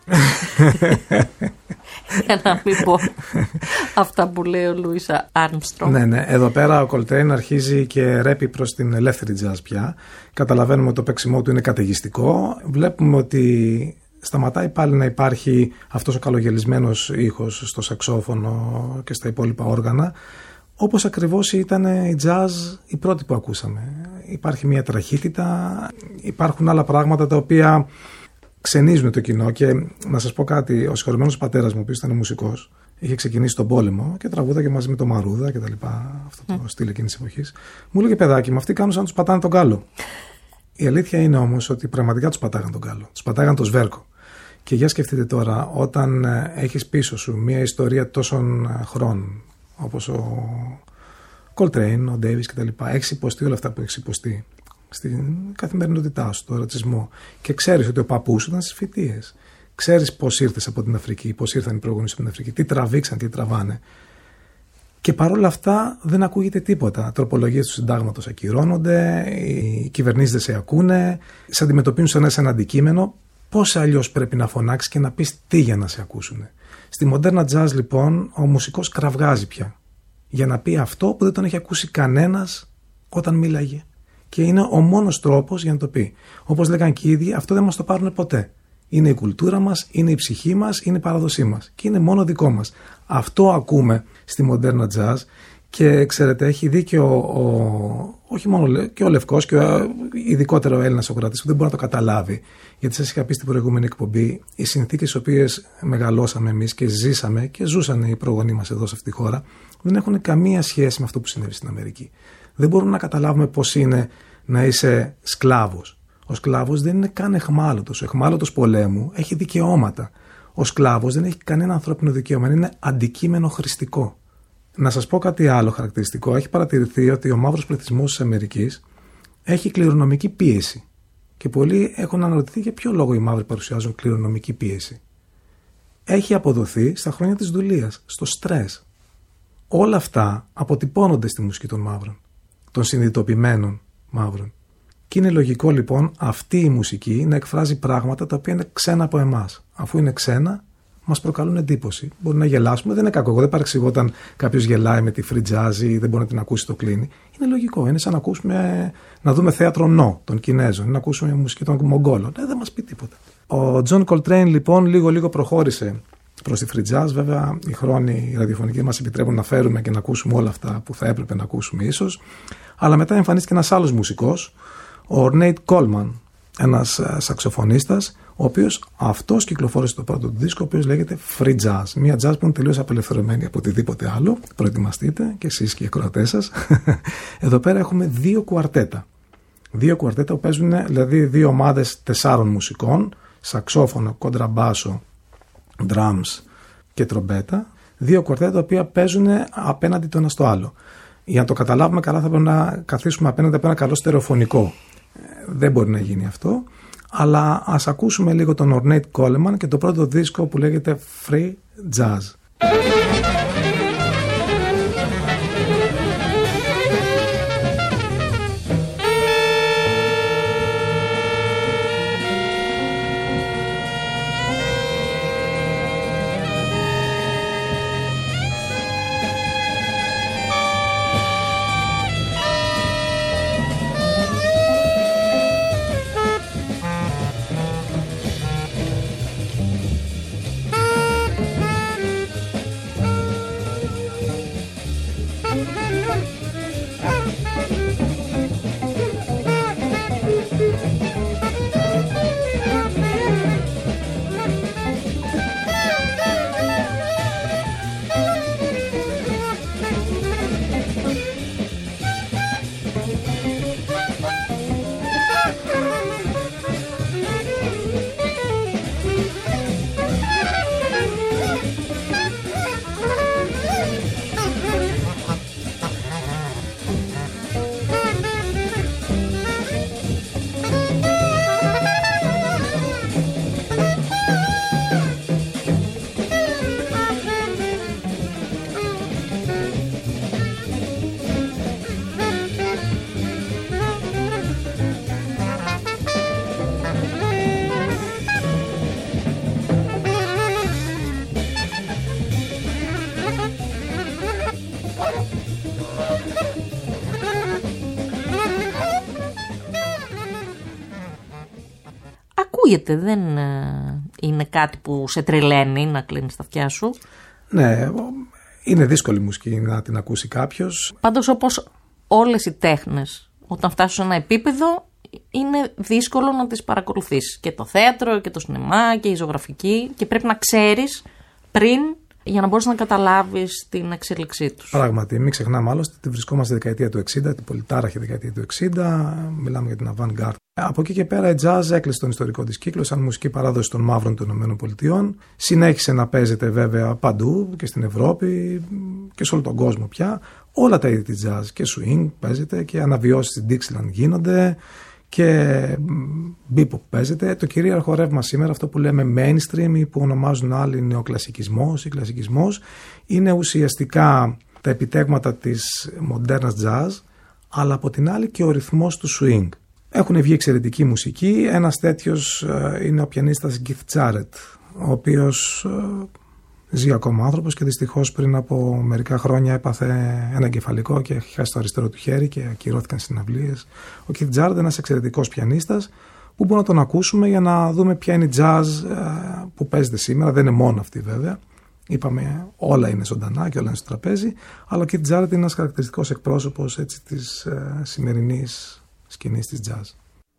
Για να μην πω αυτά που λέει ο Λούις Άρμστρονγκ. Ναι, ναι. Εδώ πέρα ο Coltrane αρχίζει και ρέπει προς την ελεύθερη jazz πια. Καταλαβαίνουμε ότι το παίξιμό του είναι καταιγιστικό. Βλέπουμε ότι σταματάει πάλι να υπάρχει αυτός ο καλογελισμένος ήχος στο σαξόφωνο και στα υπόλοιπα όργανα, όπως ακριβώς ήταν η jazz η πρώτη που ακούσαμε. Υπάρχει μια τραχύτητα, υπάρχουν άλλα πράγματα τα οποία ξενίζουν το κοινό. Και να σας πω κάτι, ο συγχωρημένος πατέρας μου, ο οποίος ήταν μουσικός, είχε ξεκινήσει τον πόλεμο και τραγούδαγε μαζί με το Μαρούδα και τα λοιπά, αυτό το mm. στυλ εκείνης της εποχής. Μου έλεγε, παιδάκι μου, αυτοί κάνουν σαν να τους πατάνε τον γκάλο. Η αλήθεια είναι όμως ότι πραγματικά τους πατάγαν τον γκάλο, τους πατάγαν το σβέρκο. Και για σκεφτείτε τώρα, όταν έχεις πίσω σου μια ιστορία τόσων χρόνων, όπως ο Coltrane, ο Davis κτλ., έχεις υποστεί όλα αυτά που έχεις υποστεί στην καθημερινότητά σου, το ρατσισμό, και ξέρεις ότι ο παππούς σου ήταν στις φοιτίες. Ξέρεις πώς ήρθες από την Αφρική, πώς ήρθαν οι προγονείς από την Αφρική, τι τραβήξαν, τι τραβάνε. Και παρόλα αυτά δεν ακούγεται τίποτα. Τροπολογίες του συντάγματος ακυρώνονται, οι κυβερνήσεις δεν σε ακούνε, σε αντιμετωπίζουν σαν ένα αντικείμενο. Πώς αλλιώς πρέπει να φωνάξεις και να πεις τι για να σε ακούσουν. Στη μοντέρνα jazz λοιπόν ο μουσικός κραυγάζει πια για να πει αυτό που δεν τον έχει ακούσει κανένας όταν μίλαγε. Και είναι ο μόνος τρόπος για να το πει. Όπως λέγαν και οι ίδιοι, αυτό δεν μας το πάρουν ποτέ. Είναι η κουλτούρα μας, είναι η ψυχή μας, είναι η παράδοσή μας. Και είναι μόνο δικό μας. Αυτό ακούμε στη μοντέρνα jazz. Και ξέρετε, έχει δίκιο ο, ο, όχι μόνο και ο Λευκός και ο, ειδικότερα ο Έλληνας Σοκράτης, που δεν μπορεί να το καταλάβει. Γιατί σας είχα πει στην προηγούμενη εκπομπή, οι συνθήκες στις οποίες μεγαλώσαμε εμείς και ζήσαμε και ζούσαν οι προγονείς μας εδώ σε αυτή τη χώρα, δεν έχουν καμία σχέση με αυτό που συνέβη στην Αμερική. Δεν μπορούμε να καταλάβουμε πώς είναι να είσαι σκλάβος. Ο σκλάβος δεν είναι καν εχμάλωτος. Ο εχμάλωτος πολέμου έχει δικαιώματα. Ο σκλάβος δεν έχει κανένα ανθρώπινο δικαίωμα. Είναι αντικείμενο χρηστικό. Να σας πω κάτι άλλο χαρακτηριστικό. Έχει παρατηρηθεί ότι ο μαύρος πληθυσμός της Αμερικής έχει κληρονομική πίεση. Και πολλοί έχουν αναρωτηθεί για ποιο λόγο οι μαύροι παρουσιάζουν κληρονομική πίεση. Έχει αποδοθεί στα χρόνια της δουλείας, στο στρες. Όλα αυτά αποτυπώνονται στη μουσική των μαύρων, των συνειδητοποιημένων μαύρων. Και είναι λογικό λοιπόν αυτή η μουσική να εκφράζει πράγματα τα οποία είναι ξένα από εμάς. Αφού είναι ξένα, μας προκαλούν εντύπωση. Μπορεί να γελάσουμε, δεν είναι κακό. Εγώ δεν παρεξηγώ όταν κάποιος γελάει με τη free jazz ή δεν μπορεί να την ακούσει το κλείνει. Είναι λογικό. Είναι σαν να ακούσουμε, να δούμε θέατρο νο των Κινέζων ή να ακούσουμε μουσική των Μογγόλων. Ε, δεν μας πει τίποτα. Ο John Coltrane λοιπόν λίγο-λίγο προχώρησε προς τη free jazz. Βέβαια, οι χρόνοι οι ραδιοφωνικοί μας επιτρέπουν να φέρουμε και να ακούσουμε όλα αυτά που θα έπρεπε να ακούσουμε ίσως. Αλλά μετά εμφανίστηκε ένας άλλος μουσικός, ο Ornette Coleman, ένας σαξοφωνίστας, ο οποίος αυτός κυκλοφόρησε το πρώτο του δίσκο, ο οποίος λέγεται Free Jazz. Μια jazz που είναι τελείως απελευθερωμένη από οτιδήποτε άλλο. Προετοιμαστείτε και εσείς και οι ακροατές σας. Εδώ πέρα έχουμε δύο κουαρτέτα. Δύο κουαρτέτα που παίζουν, δηλαδή δύο ομάδες τεσσάρων μουσικών, σαξόφωνο, κοντραμπάσο, drums και τρομπέτα. Δύο κουαρτέτα τα οποία παίζουν απέναντι το ένα στο άλλο. Για να το καταλάβουμε καλά θα πρέπει να καθίσουμε απέναντι από ένα καλό στερεοφωνικό. Δεν μπορεί να γίνει αυτό. Αλλά ας ακούσουμε λίγο τον Ornette Coleman και το πρώτο δίσκο που λέγεται Free Jazz. ακούγεται, δεν είναι κάτι που σε τρελαίνει να κλείνεις τα αυτιά σου. Ναι, είναι δύσκολη μουσική να την ακούσει κάποιος. Πάντως, όπως όλες οι τέχνες, όταν φτάσουν σε ένα επίπεδο, είναι δύσκολο να τις παρακολουθήσεις. Και το θέατρο και το σινεμά και η ζωγραφική, και πρέπει να ξέρεις πριν για να μπορείς να καταλάβεις την εξέλιξή τους. Πράγματι, μην ξεχνάμε άλλωστε ότι βρισκόμαστε στη δεκαετία του εξήντα, την πολυτάραχη δεκαετία του εξήντα, μιλάμε για την avant-garde. Από εκεί και πέρα η jazz έκλεισε τον ιστορικό της κύκλο σαν μουσική παράδοση των μαύρων των ΗΠΑ. Συνέχισε να παίζεται βέβαια παντού και στην Ευρώπη και σε όλο τον κόσμο πια. Όλα τα είδη της jazz, και swing παίζεται και αναβιώσεις της Dixieland γίνονται και bebop παίζεται. Το κυρίαρχο ρεύμα σήμερα, αυτό που λέμε mainstream ή που ονομάζουν άλλοι νεοκλασικισμός ή κλασικισμός, είναι ουσιαστικά τα επιτέγματα της μοντέρνας jazz, αλλά από την άλλη και ο ρυθμός του swing. Έχουν βγει εξαιρετική μουσική. Ένας τέτοιος είναι ο πιανίστας Keith Jarrett, ο οποίος ζει ακόμα άνθρωπος και δυστυχώς πριν από μερικά χρόνια έπαθε ένα εγκεφαλικό και έχει χάσει το αριστερό του χέρι και ακυρώθηκαν συναυλίες. Ο Keith Jarrett είναι ένας εξαιρετικός πιανίστας που μπορούμε να τον ακούσουμε για να δούμε ποια είναι η jazz που παίζεται σήμερα. Δεν είναι μόνο αυτή βέβαια. Είπαμε όλα είναι ζωντανά και όλα είναι στο τραπέζι, αλλά ο Keith Jarrett είναι ένας χαρακτηριστικός εκπρόσωπος έτσι, της σημερινής σκηνής της jazz.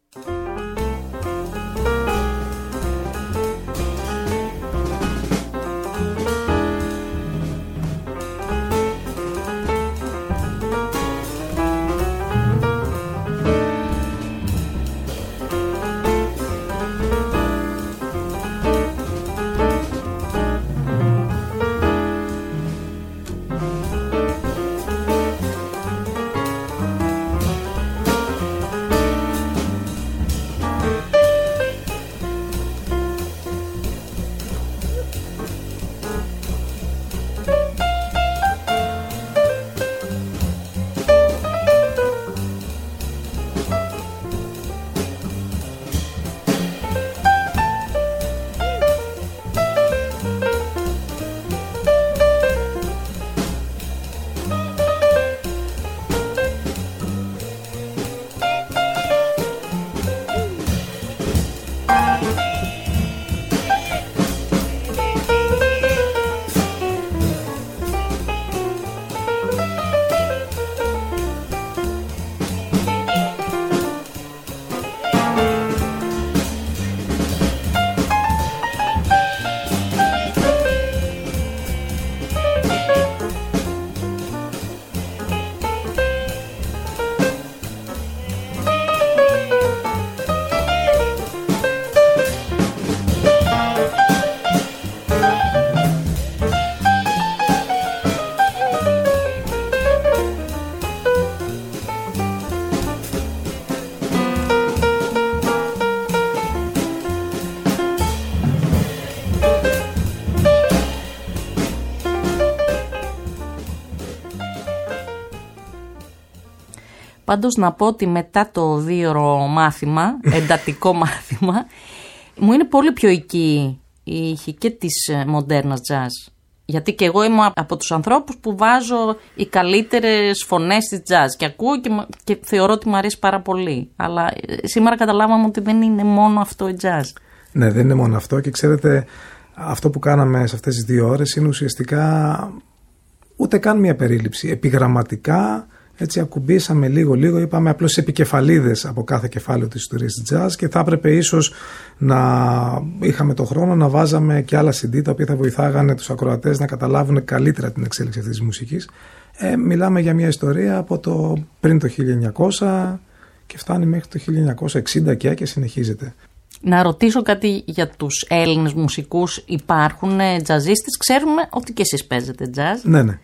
Πάντως να πω ότι μετά το δίωρο μάθημα, εντατικό μάθημα, μου είναι πολύ πιο εκεί η ήχη και της μοντέρνας jazz. Γιατί και εγώ είμαι από τους ανθρώπους που βάζω οι καλύτερες φωνές της jazz και ακούω και, και θεωρώ ότι μου αρέσει πάρα πολύ. Αλλά σήμερα καταλάβαμε ότι δεν είναι μόνο αυτό η jazz. Ναι, δεν είναι μόνο αυτό και ξέρετε αυτό που κάναμε σε αυτές τις δύο ώρες είναι ουσιαστικά ούτε καν μια περίληψη. Επιγραμματικά έτσι ακουμπήσαμε λίγο-λίγο, είπαμε απλώς επικεφαλίδες από κάθε κεφάλαιο της ιστορίας της jazz και θα έπρεπε ίσως να είχαμε το χρόνο να βάζαμε και άλλα σι ντι τα οποία θα βοηθάγανε τους ακροατές να καταλάβουν καλύτερα την εξέλιξη αυτής της μουσικής. Ε, μιλάμε για μια ιστορία από το πριν το χίλια εννιακόσια και φτάνει μέχρι το χίλια εννιακόσια εξήντα και, και συνεχίζεται. Να ρωτήσω κάτι για τους Έλληνες μουσικούς. Υπάρχουν τζαζίστες, ξέρουμε ότι και εσείς παίζετε jazz. Ναι, ναι.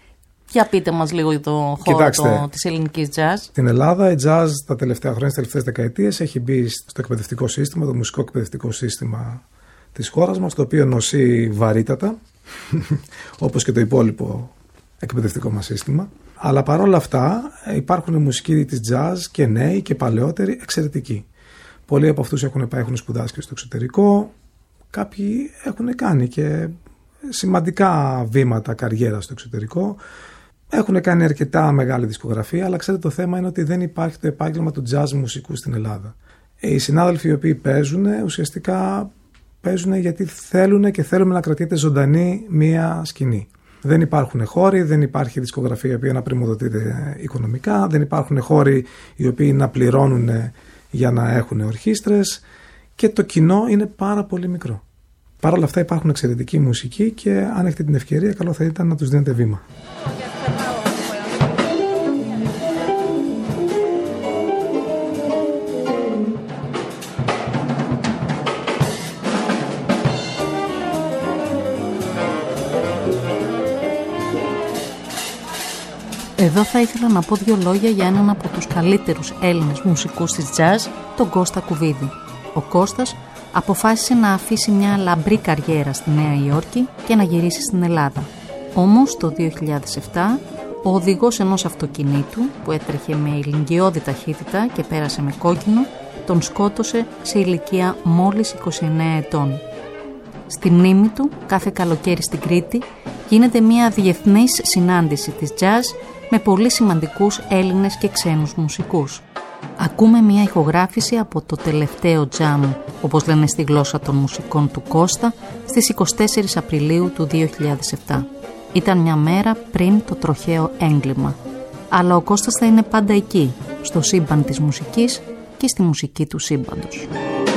Για πείτε μας λίγο για το χώρο το, της ελληνικής jazz. Στην Ελλάδα η jazz τα τελευταία χρόνια, στις τελευταίες δεκαετίες έχει μπει στο εκπαιδευτικό σύστημα, το μουσικό εκπαιδευτικό σύστημα της χώρας μας, το οποίο νοσεί βαρύτατα, όπως και το υπόλοιπο εκπαιδευτικό μας σύστημα. Αλλά παρόλα αυτά υπάρχουν μουσικοί της jazz και νέοι και παλαιότεροι εξαιρετικοί. Πολλοί από αυτούς έχουν πάει, έχουν σπουδάσει και στο εξωτερικό, κάποιοι έχουν κάνει και σημαντικά βήματα καριέρα στο εξωτερικό. Έχουν κάνει αρκετά μεγάλη δισκογραφία, αλλά ξέρετε το θέμα είναι ότι δεν υπάρχει το επάγγελμα του jazz μουσικού στην Ελλάδα. Οι συνάδελφοι οι οποίοι παίζουν ουσιαστικά παίζουν γιατί θέλουν και θέλουμε να κρατείται ζωντανή μία σκηνή. Δεν υπάρχουν χώροι, δεν υπάρχει δισκογραφία η οποία να πρημοδοτείται οικονομικά, δεν υπάρχουν χώροι οι οποίοι να πληρώνουν για να έχουν ορχήστρες και το κοινό είναι πάρα πολύ μικρό. Παρ' όλα αυτά υπάρχουν εξαιρετική μουσική και αν έχετε την ευκαιρία καλό θα ήταν να τους δίνετε βήμα. Εδώ θα ήθελα να πω δύο λόγια για έναν από τους καλύτερους Έλληνες μουσικούς της jazz, τον Κώστα Κουβίδη. Ο Κώστας αποφάσισε να αφήσει μια λαμπρή καριέρα στη Νέα Υόρκη και να γυρίσει στην Ελλάδα. Όμως το δύο χιλιάδες επτά ο οδηγός ενός αυτοκινήτου που έτρεχε με ηλικιώδη ταχύτητα και πέρασε με κόκκινο τον σκότωσε σε ηλικία μόλις είκοσι εννέα ετών. Στη μνήμη του κάθε καλοκαίρι στην Κρήτη γίνεται μια διεθνής συνάντηση της jazz με πολύ σημαντικούς Έλληνες και ξένους μουσικούς. Ακούμε μια ηχογράφηση από το τελευταίο τζάμ, όπως λένε στη γλώσσα των μουσικών του Κώστα, στις εικοστή τέταρτη Απριλίου του δύο χιλιάδες επτά. Ήταν μια μέρα πριν το τροχαίο έγκλημα. Αλλά ο Κώστας θα είναι πάντα εκεί, στο σύμπαν της μουσικής και στη μουσική του σύμπαντος.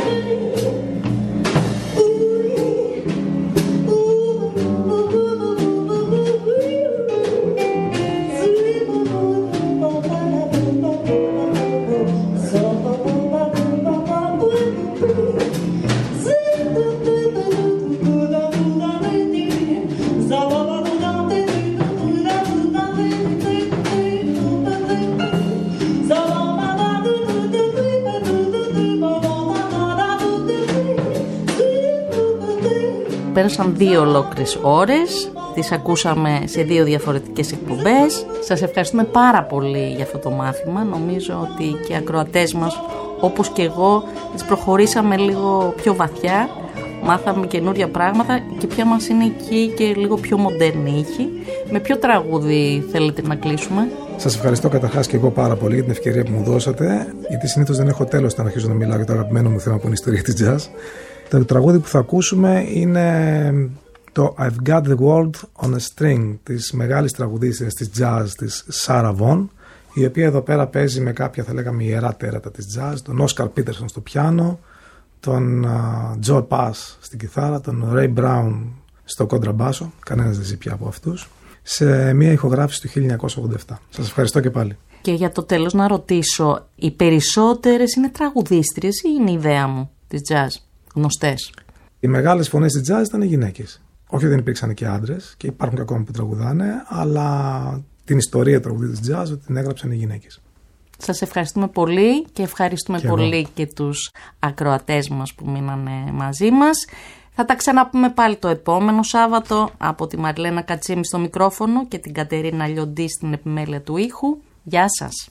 Πέρασαν δύο ολόκληρες ώρες, τις ακούσαμε σε δύο διαφορετικές εκπομπές. Σας ευχαριστούμε πάρα πολύ για αυτό το μάθημα. Νομίζω ότι και οι ακροατές μας, όπως και εγώ, τις προχωρήσαμε λίγο πιο βαθιά. Μάθαμε καινούρια πράγματα και πια μας είναι εκεί και λίγο πιο μοντέρνη ήχη. Με ποιο τραγούδι θέλετε να κλείσουμε? Σας ευχαριστώ καταρχάς και εγώ πάρα πολύ για την ευκαιρία που μου δώσατε, γιατί συνήθως δεν έχω τέλος να αρχίζω να μιλάω για το αγαπημένο μου θέμα που είναι η ιστορία της jazz. Το τραγούδι που θα ακούσουμε είναι το I've Got the World on a String της μεγάλης τραγουδίστριας της jazz της Sarah Vaughan, η οποία εδώ πέρα παίζει με κάποια θα λέγαμε ιερά τέρατα της jazz, τον Oscar Peterson στο πιάνο, τον uh, Joe Pass στην κιθάρα, τον Ray Brown στο κοντραμπάσο, κανένας δεν ζει πια από αυτούς, σε μια ηχογράφηση του χίλια εννιακόσια ογδόντα επτά. Σας ευχαριστώ και πάλι. Και για το τέλος να ρωτήσω, οι περισσότερες είναι τραγουδίστριες ή είναι η ιδέα μου της jazz? Γνωστές. Οι μεγάλες φωνές της jazz ήταν γυναίκες. Όχι ότι δεν υπήρξαν και άντρες και υπάρχουν και ακόμα που τραγουδάνε, αλλά την ιστορία τραγουδί της jazz την έγραψαν οι γυναίκες. Σας ευχαριστούμε πολύ και ευχαριστούμε και πολύ εγώ. Και τους ακροατές μας που μείνανε μαζί μας. Θα τα ξαναπούμε πάλι το επόμενο Σάββατο. Από τη Μαριλένα Κατσίμη στο μικρόφωνο και την Κατερίνα Λιοντή στην επιμέλεια του ήχου. Γεια σας.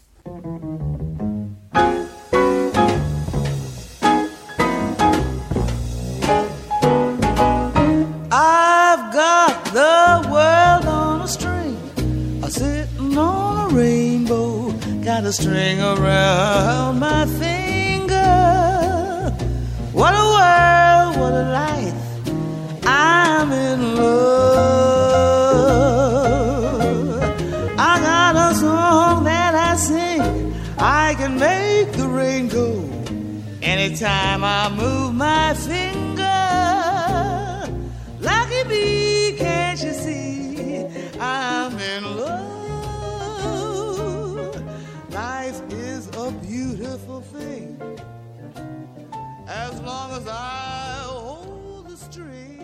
I've got the world on a string, I'm sitting on a rainbow, got a string around my finger. What a world, what a life, I'm in love. I got a song that I sing, I can make the rain go anytime I move my finger. Lucky me, can't you see, I'm in love. Life is a beautiful thing, as long as I hold the string.